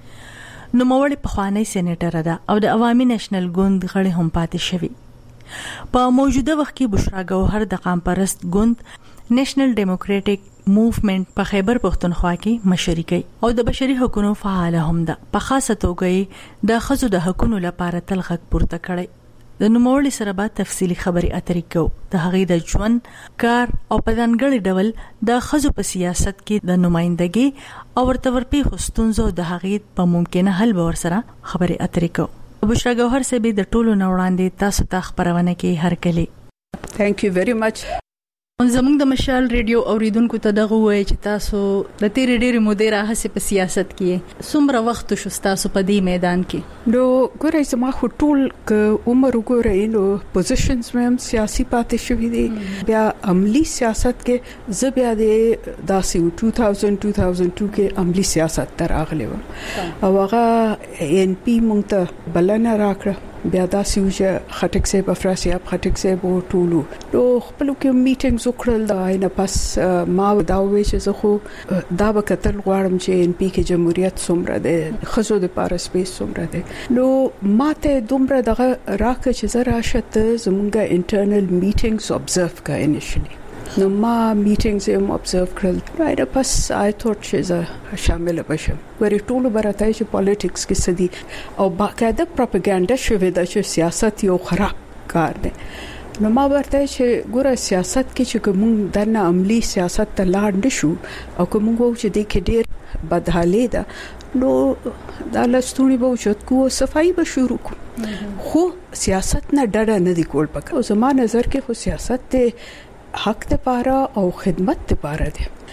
نو موړ په خوانې سېنیټر ده او د عوامي نېشنل ګوند غړي هم پاتې شوی په موجوده وخت کې بشرا ګوهر د قام پرست ګوند نېشنل ډیموکراټک موومېنټ په خیبر پښتونخوا کې مشري کوي او د بشري حقوقو فعال هم ده په خاصه توګه د خزو د حقوقو لپاره تل غږ پورته کړي د نوموړي سره به تفصيلي خبري اترې کوو د هغې د ژوند کار او په ځانګړي ډول د خزو په سیاست کې د نمائندګي او ورته ورپی خستونزو د هغې په ممکنه حل به ورسره خبري اترې کوو بشرا ګوهر سبي د ټولو نوړاندې تاسو ته خبرونه کې هر کله ثانک یو ویری مچ زموږ د مشال ریډیو اوریدونکو ته دغه وایي چې تاسو د تیرې ډېرې مودې راهسې په سیاست کې څومره وخت شو تاسو په دې میدان کې نو ګورئ زما خو ټول ک عمر وګورئ نو پوزیشنز مې سیاسي پاتې شوې دي بیا عملی سیاست کې زه بیا د داسې two thousand two thousand two کې عملی سیاست تر اغلی و او هغه ان پی مونږ ته بلنه راکړه بیا دا سیوجه خټک صاحب افراسیاب خټک صاحب ټولو نو خپل کې میټینګز وکړل دا نه پس ما دا وې چې زه خو دا به کتل غواړم چې ان پی کې جمهوریت څومره ده خزو د پاره سپیس څومره ده نو ماته دومره دغه راکه چې زه راشه زمونږه انټرنل میټینګز ابزرو کا انیشلی نو ما میټینګز هم ابزرو کړل راځه پس آی ثوت چې زه شامل بشم ورې ټولو برته چې پالیټکس کې سدي او باقاعده پروپاګاندا شوه د سیاست یو خراب کار دی نو ما ورته چې ګوره سیاست کې چې کوم دنه عملی سیاست ته لاړ نشو او کوم وو چې د کې ډېر بدحالي ده نو دا لستونی به وشت کو صفائی به شروع کو خو سیاست نه ډډه نه دی کول پکې او زما نظر کې خو سیاست ته حق ته پاره او خدمت ته پاره دي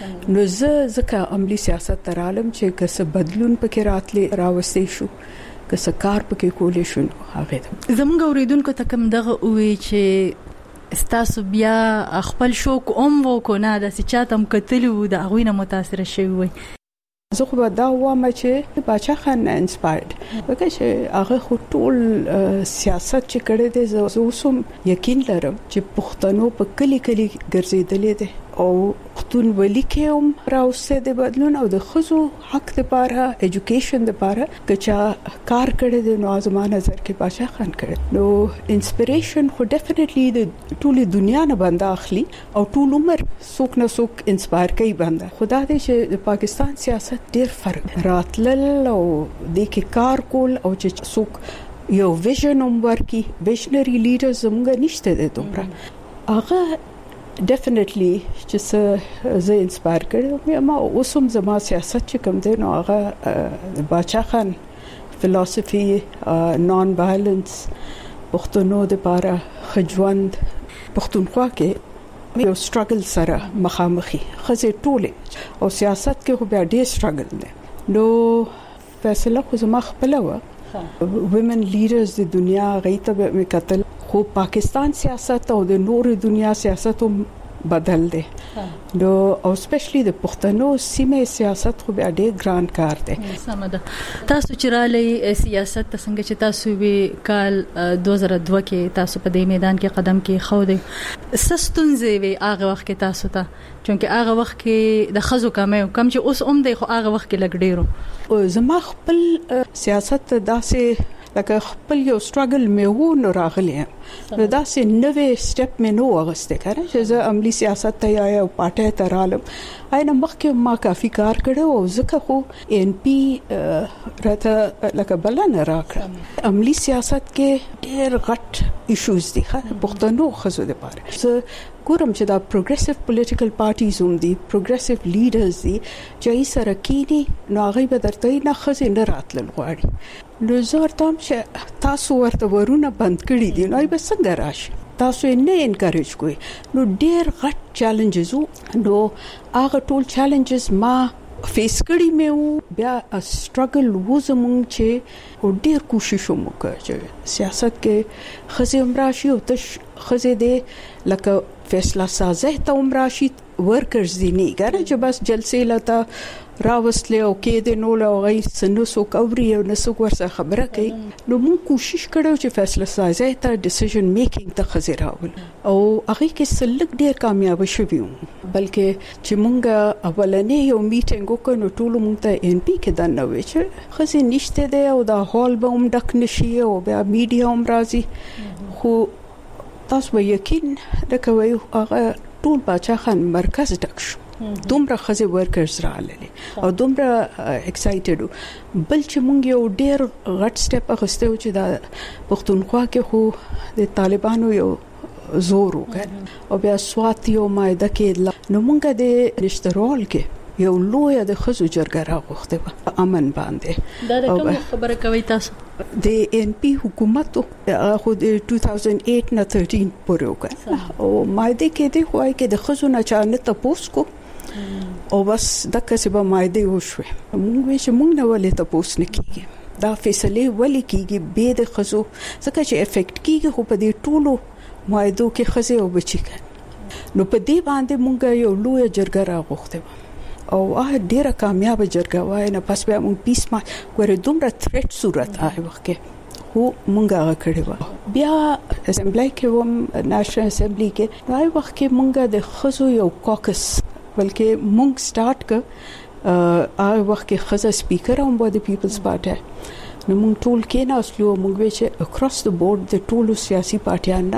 نو زه ځکه عملی سیاست تر عالم چې کس بدلون پکې راتلی راوستي شو کس کار پکې کولې شو هغه زموږ اوریدونکو ته کوم دغه وی چې استاسو بیا خپل شوق اوم وکونه د سچاتم کتلو د اغوینه متاثر شوی وي زه خو دا وایم چې باچا خان انسپایرډ وکړ چې هغه خو ټول سیاست چې کړی دی زه اوسم یقین لرم چې پښتنو په کلی کلی ګرځېدلې دي او پښتون ولی کې هم راوسته د بدلون او د خزو حق لپاره ایجوکیشن لپاره کچا کار کړی دی نو زمانه نظر کې باچا خان کړی نو انسپریشن خو ډیفینیټلی د ټولې دنیا نه باندې اخلي او ټول عمر څوک نه څوک انسپایر کوي باندې خدا دې چې د پاکستان سیاست ډیر فرق راتلل او د کې کار کول او چې څوک یو ویژن عمر کې ویژنری لیډرز زموږ نشته دي دومره هغه ډیفینیټلی چې زه انسپایر کړم ما اوسم زما سیاست چې کوم دی نو هغه باچا خان فلسفي نان وایلنس پښتنو د لپاره خجوند پښتونخوا کې یو سټرګل سره مخامخي خزه ټوله او سیاست کې خو بیا ډیر سټرګل دی نو فیصله خو زما خپل و ویمن لیډرز د دنیا غیته مې قتل خو پاکستان سیاست او د نور دنیا سیاست هم بدل دی نو او سپیشلی د پښتنو سیمه سیاست خو بیا ډیر ګران کار دی سمده تاسو چې را لې سیاست څنګه چې تاسو وی کال دوه زره دوه کې تاسو په دې میدان کې قدم کې خو دی سستونځي وی هغه وخت کې تاسو ته چونکه هغه وخت کې د خزو کمه کم چې اوس هم دی خو هغه وخت کې لګ ډیرو زما خپل سیاست داسې لکه خپل یو سټرګل مې وو نو راغلی نو دا سه نوې سټپ مې نو واغسته کړه چې زه عملی سیاست ته یا او پټه ته رالم اېنه مخکې ما کافي کار کړو او ځکه خو ان پی راته لکه بلنه راکړه عملی سیاست کې ډېر غټ ایشوز دي خو پښتنو خزو د پاره زه ګورم چې دا پروګریسیو پولیټیکل پارټیز هم دي پروګریسیو لیډرز دي چې یې سره کېني نو هغه به درته نه خزې نه راتلل غواړي نو زه ورته چې تاسو ورته ورونه بند کړی دي نو به څنګه راشي تاسو یې نه انکریج کوئ نو ډېر غټ چیلنجز نو هغه ټول چیلنجز ما فیس کړی مې وو بیا سټرګل و زمونږ چې ډېر کوشش وکړ چې سیاست کې خزې هم راشي او تش خزې دې لکه فیصله سازه ته هم راشي ورکرز دي نه ګره چې بس جلسې لته راوستل او کې د نو له غي سنوسو کوي او نسو ورسره خبره کوي نو موږ کوشش کړو چې فیصله سازه ته ډیسیژن میکینګ ته خزې راول او هغه کې سلک ډیر کامیاب شوی بلکې چې موږ اولنې یو میټینګ وکړو ټول موږ ته ان پی کې دنه وې چې خزې نشته دی او دا هال به هم ډک نشي او بیا میډیا هم راځي خو تاسو به یقین وکوي هغه ټول باچا خان مرکز ډک شو دومره خزه ورکرز راغلي او دومره ایکسایټډ بل چې مونږ یو ډیر غټ سټپ اخیسته چې دا پښتونخوا کې خو د طالبانو یو زور وکړ او بیا سوات یو مایده کې نو مونږ د نشترول کې یو لوی د خزو جرګه راغوخته په امن باندې دا د کوم خبره کوي تاسو د ان پی حکومت خو د دوه هزار اته نه تلتین پورې وکړ او مایده کې د خوای کې د خزو نه چانه تاسو کو او بس د کسبه مایده وشوه مونږ چې مونږ نه ولې تاسو نه کیږي دا فیصله ولې کیږي به د خزو ځکه چې افیکټ کیږي خو په دې ټولو مایدو کې خزه او بچی کړي نو په دې باندې مونږ یو لوی جرګه راغوخته او هغه ډیره کامیاب جرګه وای نه پس بیا مونږ پیس ما ګوره دومره تھریټ صورت آی وخت کې خو مونږ هغه کړی و بیا اسمبلی کې هم نېشنل اسمبلی کې راي وخت کې مونږ د خزو یو کوکس بلکې مونږ سٹارټ ک هغه وخت کې خزه سپیکر هم و د پیپلز پارټي نو مونږ ټول کې نه اصلو مونږ وی چې اکراس د بورډ د ټولو سیاسي پارټیانو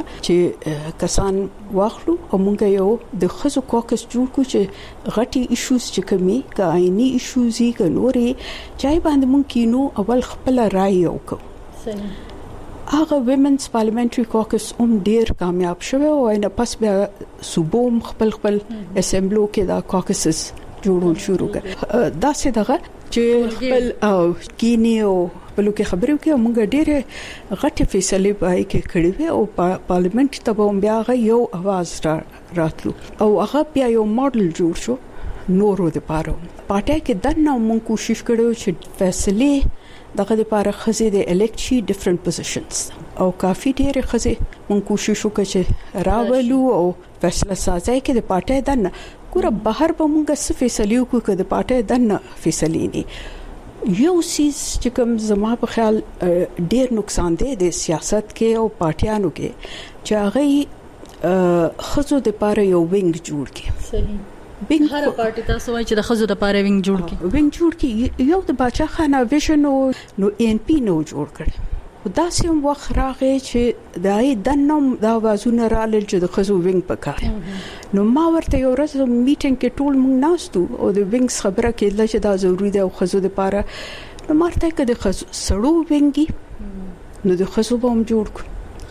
چې کسان واخلو او مونږ یو د خزو کوکس جوړ کو چې غټي ایشوز چې کمی کا آئینی ایشوز یې ک نورې چای باندې مونږ کینو اول خپل رائے وکړو صحیح هغه ویمنز پارلیمنټري کوکس هم ډیر کامیاب شوه او نه پس بیا صوبوم خپل خپل اسمبلو کې دا کوکسز جوړول شروع کړ دا څه دغه چې خپل او کینیو په لوکه خبرو کې موږ ډېر غټه فیصله پای کې کړې وې او پارلیمنت ته به بیا غو یو आवाज را راتلو او هغه بیا یو ماډل جوړ شو نورو د پاره پارټي کې دنه مونږ کوشش کړو چې فیصله دغه لپاره خزه د الکټ شي ډیفرنٹ پوزیشنز او کافي ډېر خزه مونږ کوشش وکړو چې راولو او فیصله سازي کې د پارټي دنه ګوره بهر به مونږ څه فیصله وکړو چې د پارټي دنه فیصله نه یو سیس چې کوم زما په خیال ډېر نقصان دی د سیاست کې او پارټیانو کې چې هغه خزو د پاره یو وینګ جوړ کړي صحیح وینګ هر پارټي تاسو وایي چې د خزو د پاره وینګ جوړ کړي وینګ جوړ کړي یو د باچا خانه ویژن نو ان پی نو جوړ کړي دا سیم وخت راغی چې دای دنوم دا وازونه رالل چې د خزو وینګ پکار نو ما ورته یو ورځ میټینګ کې ټول مونږ ناستو او د وینګ خبره کېدله چې دا ضروری دی او خزو د پاره نو مرته کې د خزو سړو وینګي نو د خزو به هم جوړ کړ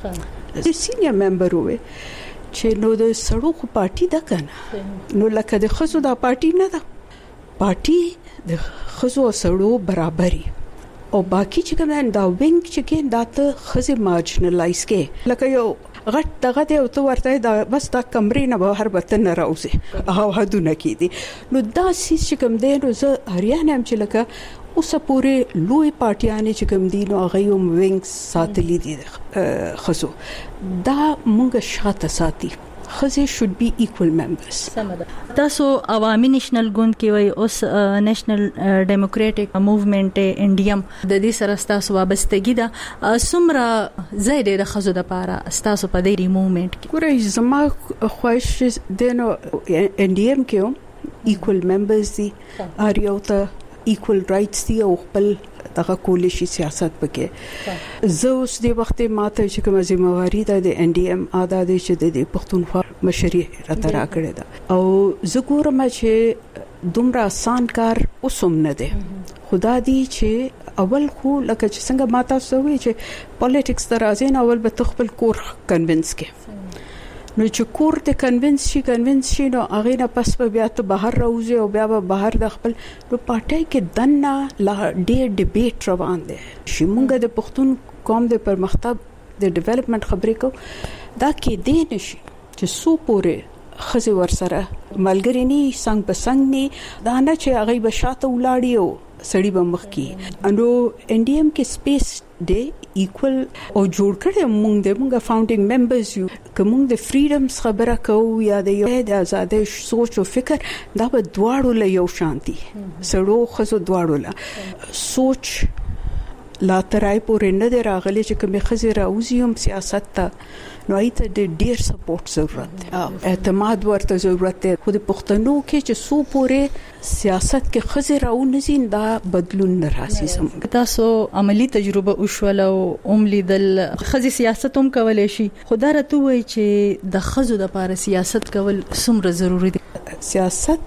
د سینیئر ممبر وې چې نو د سړو خو پارټي ده کنه نو لکه د خزو دا پارټي نه ده پارټي د خزو سړو برابرۍ او باقی چې کوم دا وینګ چې کې دا ته خزه مارجنلایز کې لکه یو غټ دغه ته او ته ورته دا بس دا کمرې نه بهر وطن راوځي او هدونه کې دي نو دا سیس چې کوم دی نو زه هریانه هم چې لکه اوسه پورې لوی پارټیانې چې کوم دي نو هغه یو وینګ ساتلی دي خزو دا مونږ شاته ساتي خزه should be equal members تاسو عوامي نېشنل ګوند کې وای اوس نېشنل ډیموکراټک موومېنټ انډیم د دې سره تاسو وابستګی ده سمره زید د خزو د پاره تاسو په دې موومېنټ کې ګورې زما خواهش دینو انډیم کې equal members دي اړیو ته equal rights دي او خپل دغه کولیشي سیاست پکې زه اوس د وخت ماته چې کوم ځمواري ده د ان ډي ام ادا دي چې د پښتونخوا مشري راته راکړه ده او زه ګورم چې دومره آسان کار اوسم نه ده خدا دې چې اول خو لکه چې څنګه ماته سوې چې پالیټکس درازین اول به تخپل کور کنوینس کې نو چې کور ته کنوینس شي کنوینس شي نو هغه نه پس په بیا ته بهر راوځي او بیا به بهر د خپل نو پټای کې دنه لا ډېر ډیبیټ روان دي چې موږ د پښتون قوم د پرمختګ د ډیولپمنٹ خبرې کو دا کې دی نشي چې سو پورې خزه ورسره ملګری نه څنګه بسنګ نه دا نه چې هغه بشاته ولاړی او سړی به مخ کی انو انډیم کې سپیس دی ایکوال او جوړ کړي موږ د موږ فاونډینګ ممبرز یو کوم د فریډمز خبره کوو یا د یو د آزادۍ سوچ او فکر دا به دواړو له یو شانتي سړو خزو دواړو له سوچ لا ترای پورې نه دی راغلی چې کوم خزه راوځي سیاست ته نو ایته د ډیر سپورټ ضرورت دی اعتماد ورته ضرورت دی خو د پښتنو کې چې سو پورې سیاست کې خزه راونځین دا بدلون نه راسي سم تاسو عملی تجربه وشول او عملی دل خزه سیاست هم کولای شي خدای راته وای چې د خزو د لپاره سیاست کول څومره ضروری دی سیاست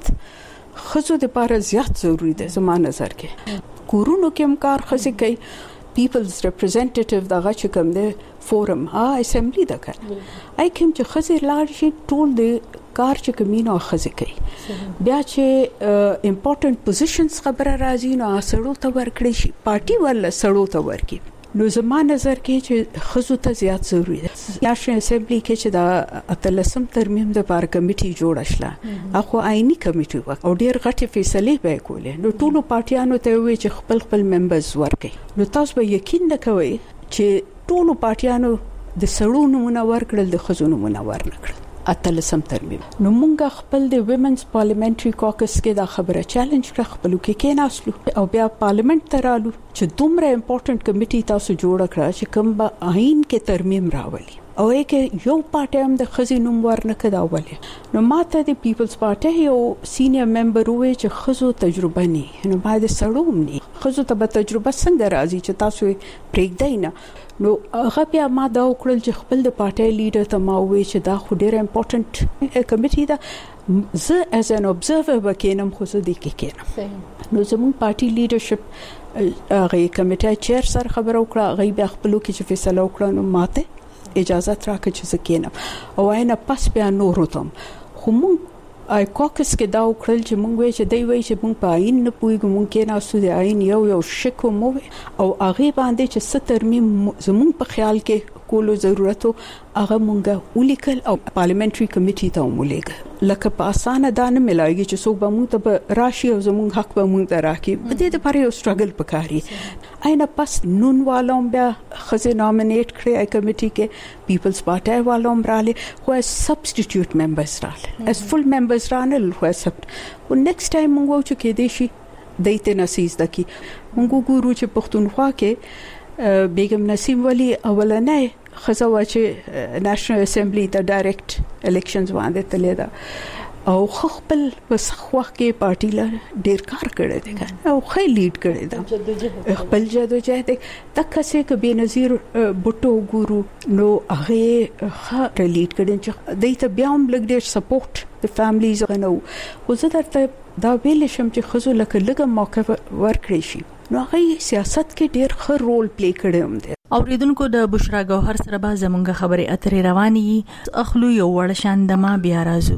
خزو د لپاره زیات ضروری دی زما نظر کې کورونو کې هم کار خزه کوي پیپلز ریپرزینټیټیو دغه چې کوم دی فورم ها اسمبلی ده کړ آی کوم چې خزه لاړ شي ټول د کار چې کمینو خزه کوي بیا چې امپورټنٹ پوزیشنز خبره راځي نو سړو ته ورکړي شي پارټي ول سړو ته ورکړي نو زما نظر کې چې خزو ته زیات ضروری ده نېشنل اسمبلی کې چې دا اتلسم ترمیم د پار کمیټي جوړ شله اخو آئینی کمیټي و او ډیر غټي فیصله به کولې نو ټولو پارټیانو ته وی چې خپل خپل ممبرز ورکړي نو تاسو به یقین وکوي چې ټولو پارټیانو د سړو نمونه ورکړل د خزو نمونه ورنکړل اتلسم ترمیم نو مونږ خپل د ویمنز پارلیمنټري کوکس کې دا خبره چیلنج کړ خپل کې کې ناسلو او بیا پارلیمنت ترالو چې دومره امپورټنٹ کمیټي تاسو جوړ کړه چې کوم به آئین کې ترمیم راولي او کې یو پارټي هم د خزي نوم ورنکړ دا ولې نو ماته د پیپلز پارټي یو سینیئر ممبر وې چې خزو تجربه نه نو باید سړوم نه خزو ته به تجربه څنګه راځي چې تاسو پرېږدئ نه نو هغه بیا ما دا وکړل چې خپل د پارټي لیډر ته ما وې چې دا خو ډېر امپورټنٹ کمیټي ده زه as an observer وکینم خو زه دې کې کېنم نو زموږ پارټي لیډرشپ هغه کمیټه چیر سره خبر وکړه هغه بیا خپلو کې چې فیصله وکړه نو ماته اجازه راکړه چې زه کېنم او اینه پس بیا نور وتم خو موږ آی کوکس کې دا وکړل چې موږ وایي چې دی وایي چې موږ په آئین نه پوهیږو موږ کې ناسو د آئین یو یو شکو مو او هغه باندې چې سترمیم زموږ په خیال کې کولو ضرورت هغه مونږه ولیکل او پارلیمنټري کمیټي ته ومولېګ لکه په اسانه دانه ملایږي چې څوک به مونږ ته راشي او زمونږ حق به مونږ ته راکړي. په دې لپاره یو سټرګل پکاري. اینه پس نون والوم بیا خزه نامینیټ کړی ای کمیټي کې پیپلز پارټي والوم رااله خو سبسټیټیوټ ممبرز رااله اس فل ممبرز رااله خو سب او نیکسټ ټایم مونږ چې کې دي شي دایته نسیز دکی مونږ ګورو چې پښتونخوا کې بیگم نسیم ولی اولنې خزه وا چې نېشنل اسمبلی ته ډایرکټ الیکشنز باندې تللی دا او خپل بس خوخ کې پارټي لا ډیر کار کړی دی او خې لیډ کړی دا خپل جدوجہد تک څه ک بنظیر بوټو ګورو نو هغه ښه لیډ کړي چې دایته بیا هم لګ ډیر سپورټ د فیملیز غنو خو زه درته دا ویل شم چې خزو لکه لګه موقع ورکړي شي نو هغه سیاست کې ډیر ښه رول پلی کړی هم دی. اوریدونکو د بشرا گوهر سره به زمونږ خبرې اترې رواني اخلو یو وړ شاندما بیا راځو.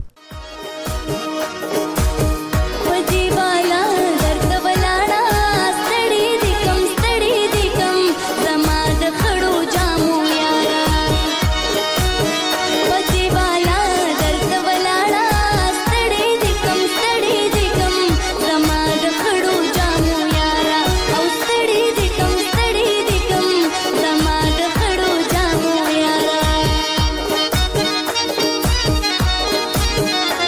Yeah.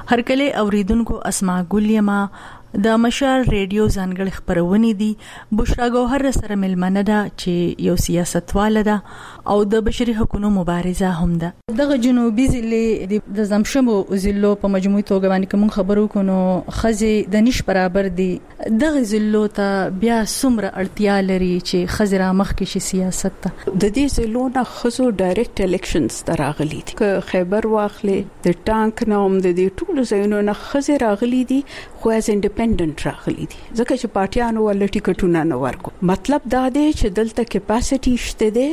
هرکله اوریدونکو اسماء ګلیما د مشال ریډیو ځانګړي خبرونه دي. بشرا ګوهر سره ملمنه ده چې یو سیاستواله ده او د بشري حقوقو مبارزه هم ده. دغه جنوبي ضلع د زمشمو ضلع په مجموعي توګه باندې کوم خبرو کونو خزي د نش برابر دي. دغه ضلع ته بیا څومره اړتیا لري چې خزرا مخ کې شي سیاست ته؟ د دې ضلع نه خزو ډایرکټ الیکشنز تراغلي دي. که خیبر واخلې د ټانک نوم د دې ټولو ځایونو نه خزي راغلي دي خو از انډیپندنت راغلي دي ځکه چې پارټیانو ول ټیکټونه نه ورکو. مطلب دا دی چې دلته کیپاسټي شته دی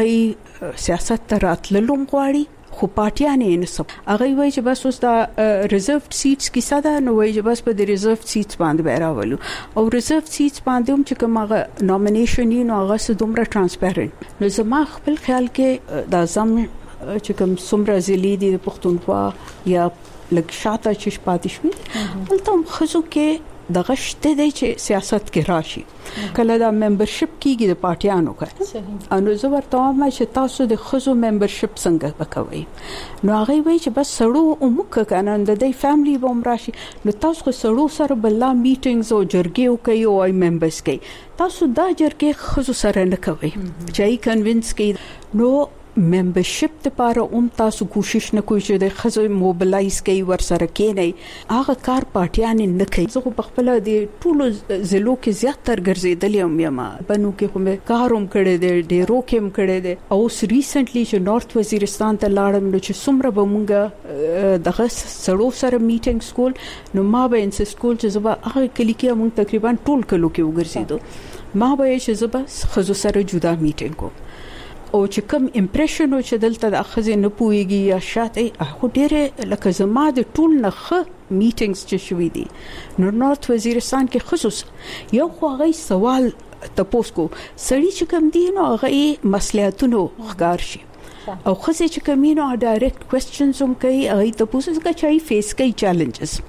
هغه سیاست ته راتللو غواړي خو پارټیان یې نسب هغه وایي چې بس اوس دا ریزرved سیټس کې ساده نو وایي چې بس په دې ریزرved سیټس باندې بیراولو او ریزرved سیټس باندې هم چې کوم هغه نومینیشن یې نو هغه سدومره ترانسپیرنت. نو زما خپل خیال کې دا زم چې کوم څومره ځلې دي د پښتونخوا یا لکه شاته چې پاتې شوي دلته هم خزو کې دغه شته دی چې سیاست کې راشي کله دا ممبرشپ کیږي د پارټیانو کې انو زه ورته وایم چې تاسو د خزو ممبرشپ څنګه وکوي نو هغه وایي چې بس سړو عموک کنه د دې فیملی به راشي نو تاسو خو سړو سره بل میټینګز او جرګې کوي او ای ممبرز کوي تاسو دا جرګې خزو سره نه کوي چې ای کنوینس کوي نو ممبرشپ لپاره هم تاسو کوشش نه کوئ چې د خزو موبلایز کوي ور سره کېنئ هغه کار پارټیان نه کوي. زه په خپل د ټولو ضلعو کې زیاتره ګرځېدلې یم یم بنو کې کوم کاروم کړي دي ډیرو کې هم کړي دي او ریسنټلی چې نارث وزیرستان ته لاړم نو چې څومره به مونږ دغه سړو سره میټینګ سکول نو ما به انسست کول چې زما هغه کلی کې مونږ تقریبا ټول کلو کې وګرځیدو ما به چې زما خزو سره جدا میټینګ کوم او چې کوم امپریشن او چې دلته د اخذ نه پويږي یا شاته خو ډېر لکه زما د ټول نخ میټینګز چې شوې دي نو نارث وزیرستان کې خصوص یو خو غي سوال تاسو کو سړی چې کوم دي نو غي مصلحتونو ښکار شي او خزه چې کومینو ډایرکټ کوېسچنز هم کوي هغه تاسو څنګه چای فیس کوي چیلنجز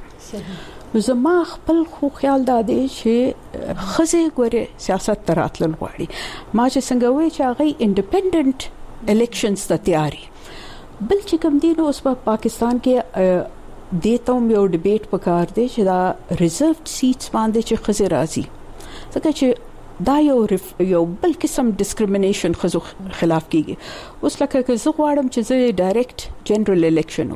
زما خپل خو خیال دا دی چې خزه ګوره سیاست تراتل غواړي ما چې څنګه وای چې هغه انډیپندنت الیکشنز ته تیاری بل چې کوم دی نو اوس په پاکستان کې دیته یو ډیبیټ پکار دی چې دا ریزرved سیټس باندې چې خزه راځي ځکه چې دا یو یو بل قسم ډیسکریمینیشن خزو خلاف کیږي اوس لکه که زه غواړم چې زه ډایرکټ جنرال الیکشن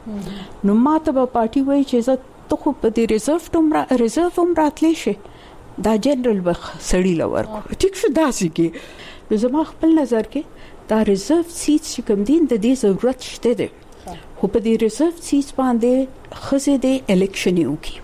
وکم نو ما ته به پارټي وای چې زه ته خو په دې ریزرv تومره ریزرv هم راتلی شي دا جنرال به سړی لور ټیک شو داسې کې نو زما خپل نظر کې دا ریزرv سیټس چې کوم دین د دې ضرورت شته دی خو په دې ریزرv سیټس باندې خزه دې الیکشن یو کی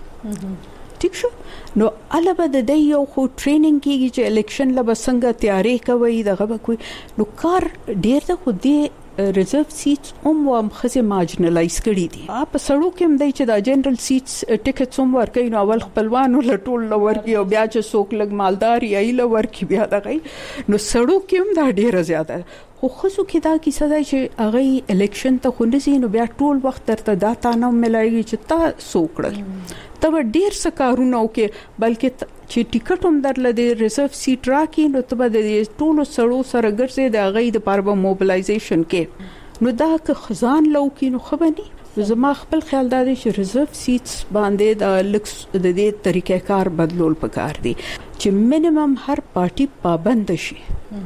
ټیک شو نو البته د دې یو خو ټریننګ کیږي چې الیکشن لپاره څنګه تیاری کوي دغه به کوي نو کار ډیر ته خو دې ریزرv سیټس هم هم خزه مارجنلایز کړي دي په سړو کې هم دی چې دا جنرال سیټس ټیکټس هم ورکوي نو اول خپلوانو لټول لور کې او بیا چې څوک لګ مالدار یا لور کې بیا دغه نو سړو کې هم دا ډیره زیاته خو خزو کې دا کیسه ده چې هغه الیکشن ته خونځي نو بیا ټول وخت ترته دا تانه ملایي چې تا څوکړل ته ډیر څه کارونه وکي بلکې چې ټیکټ هم درل د ریزرv سیټ راکې نو ته به د ټولو سړو سره ګرځې د غي د پاره موبلایزیشن کې نو دا که خزان لو کې نو خبرني زما خپل خیال دا دی چې ریزرv سیټس باندې د لکس د دې طریقې کار بدلول پکار دي چې مینیمم هر پارټي پابند شي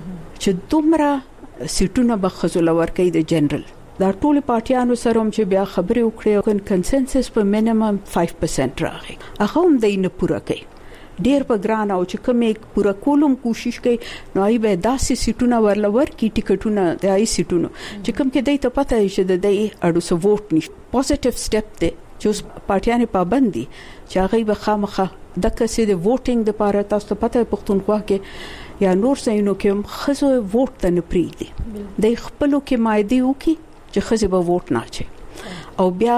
چې دومره سیټونه به خزول ورکې د جنرال دا ټول پارټیانو سره هم چې بیا خبرې وکړي او کنسنسس په مینیمم پنځه پرسنټ راغی هغه هم د نه پوره کوي ډیر په ګران او چې کومې پوره کولم کوشش کوي نو ای به داسې سیټونه ورلور کی ټیکټونه د ای سیټونو چې کوم کې دای ته پته چې د دای اډو سو ووټ نشي پوزټیو سټپ دی چې پارټیانه پابندي چې هغه به خامخه د کسې د ووټینګ د لپاره تاسو ته پته پښتونخوا کې یا نور ځایونو کې خزو ووټ ته نه پریږدي د خپلو کې مایدي وکي چې خزه به ووټ نه چي او بیا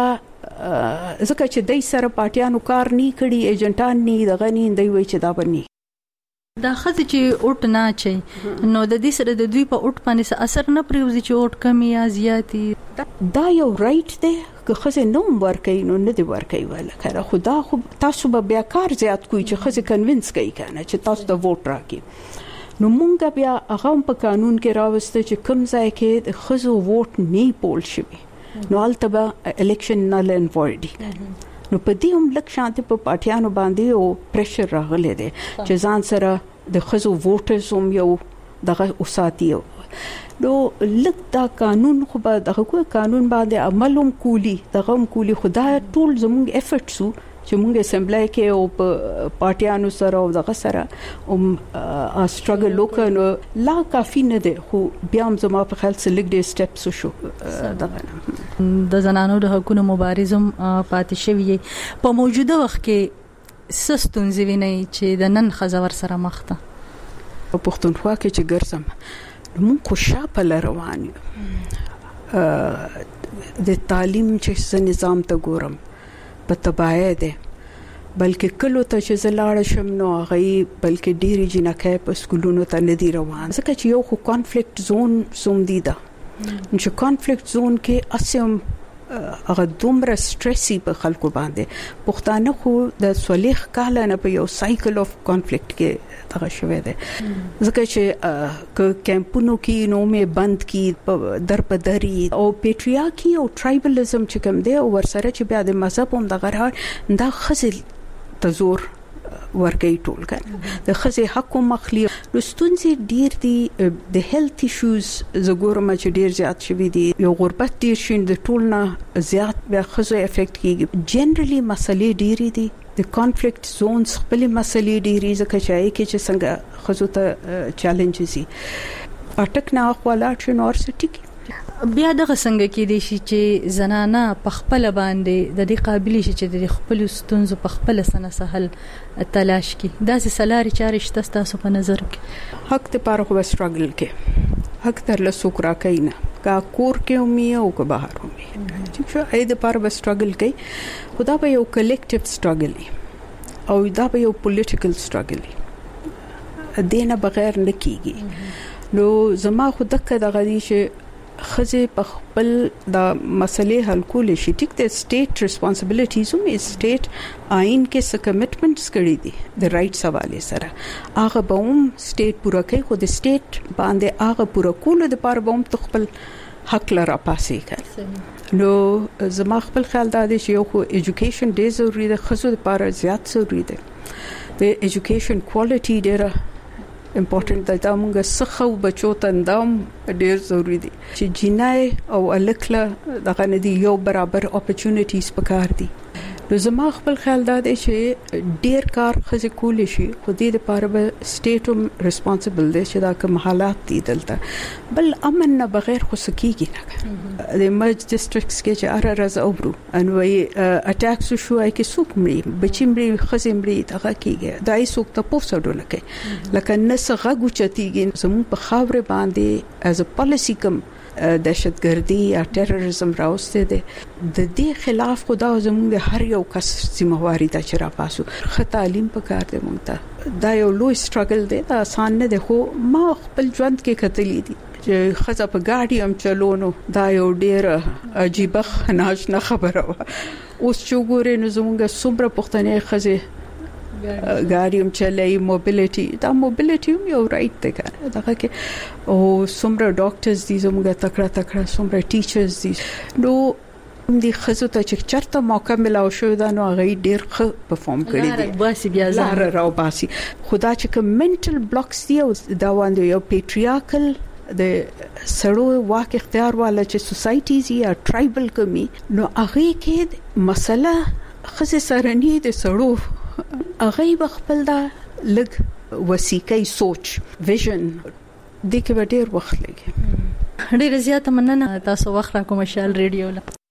ځکه چې دای سره پارټیانو کار نه کړي ایجنټان نه دغه نه دی وای چې دا بني دا خزه چې اوټ نه چي نو د دې سره د دوی په اوټ باندې اثر نه پریوزي چې اوټ کم یا زیاتی دا یو رائټ دی که خزه نو ورکې نو نه دی ورکې ولا کړه خدا خو تاسو به بیا کار زیات کوی چې خزه کنوینس کوي کنه چې تاسو د ووټ راکې نو مونږ بیا هغه په قانون کې راوسته چې کوم ځای کې د خزو ووټ نه پول شي نو التبا الیکشن نل ان وایډ نو په دې هم لک شانته په پارټیانو باندې او پریشر راغلی دی چې ځان سره د خزو ووټرز هم یو دغه اوساتي نو لک دا قانون خو به دغه کوم قانون باندې عمل هم کولی دغه هم کولی خدای ټول زموږ افورټس چې موږ اسمبلی کې او په پارټیانو سره او دغه سره هم سټرګل وکړو لا کافي نه دی خو بیا هم زما په خیال سلیک ډي سټپس شو دغه د زنانو د حقوقو مبارزم پاتې شوی په موجوده وخت کې سستون زویني چې د نن خزور سره مخ ته په پښتونخوا کې چې ګرځم موږ خوشا په روان یو د تعلیم چې نظام ته ګورم په تباہی ده بلکې کلو ته چې زلاړ شم نو غي بلکې ډيري جنکه په سکولونو ته ندي روان ځکه چې یو خو کانفلیکټ زون سوم دي دا چې کانفلیکټ زون کې اسیم هغه دومره سټرسي په خلکو باندې پښتانه خو د سولېخ کاله نه په یو سایکل اف کانفلیکټ کې دغه شوی دی ځکه چې ک کیمپونو کې نو مې بند کی در په دری او پیټریاکی او ټرایبلزم چې کوم دی او ورسره چې بیا د مذهب هم دغه راځي دا خزل تزور ورګي ټول کړه د خزه حق مخلي لستونځي ډیر دي د هیلث ایشوز زګورم چې ډیر زیات شوي دي یو غربت ډیر شین د ټول نه زیات به خزه افیکټ کیږي جنرالي مسلې ډیر دي د کانفلیکټ زونز خپل مسلې ډیری ځکه چې کې چې څنګه خزو ته چیلنجز دي اټک نه خپل اټشن ورسټی بیا دغه څنګه کې دي چې زنانه په خپل باندې د دې قابلیت شي چې د خپل ستونزو په خپل سنه سهل تلاش کی دا سه سلاري چارې شته تاسو په نظر کې حق ته پاره خو سټرګل کې حق تر له سوکرا کینا کا کور کې امي او که بهر امي چې شو اې د پاره سټرګل کوي خدا به یو کلیکټیو سټرګل او دا به یو پولیټیکل سټرګل دینه بغیر نه کیږي نو زما خو دغه دغه دي چې خزه په خپل د مسلې حل کول شي ټیک ته سټیټ ریسپانسیبিলিټیز هم سټیټ آئین کې څه کمټمنټس کړی دي د رائټس حواله سره هغه به هم سټیټ پوره کوي خو د سټیټ باندې هغه پوره کول د پاره به هم خپل حق لرا پاسې کوي نو زما خپل خیال دا دی چې یو خو ایجوکیشن ډیر ضروری ده خزو لپاره زیات ضروری ده د ایجوکیشن کوالټي ډیره امپورټنت ده دا موږ څخه بچو ته اندام ډیر ضروری دي چې جنای او الکله دغه ندي یو برابر اپورتونټیز پکار دي نو زما خپل خیال دا دی چې ډیر کار خزه کول شي خو دې لپاره به سټیټ هم ریسپانسیبل دی چې دا کوم حالات دي دلته بل امن نه بغیر خو سکیږي نه د مرج ډیسټریکټس کې چې ار راز اورو ان وای اٹیکس شو اي کې څوک مړي بچي مړي خزه مړي دغه کېږي دای څوک ته پوسټ ډول کې لکه نسغه غوچتيږي زمو په خاور باندې از ا پالیسی کوم دهشتګردي یا ټیرریزم راوسته دي د دې خلاف خدا زموږ هر یو کس ذمہواری ده چې را پاسو خ تعلیم پکار دی مونږ ته دا یو لوی سټرګل دی دا آسان نه دی خو ما خپل ژوند کې کتلې دي چې خزه په ګاډي هم چلونو دا یو ډیر عجیب خناش نه خبره و اوس چې ګورې نو زموږ صبر پښتنې خزه ګاډي هم چلای موبیلیټي دا موبیلیټي هم یو رائټ دی کنه دا کې او څومره ډاکټرز دي زموږ تکړه تکړه څومره ټیچرز دي نو دې خزو ته چې چرته موقع ملاو شو دا نو هغه ډیر ښه پرفارم کړی دی باسي بیا زه راو باسي خدا چې کوم منټل بلاکس دی او دا وانه یو پیټریارکل د سړو واک اختیار والا چې سوسایټیز یا ټرایبل کمی نو هغه کې مسله خزه سرنی د سړو هغه خپل دا لګ وسیقي سوچ ویژن د کې ډېر وخت لګي ډېر زیات مننه تاسو وخت راکوم مشال ریډیو له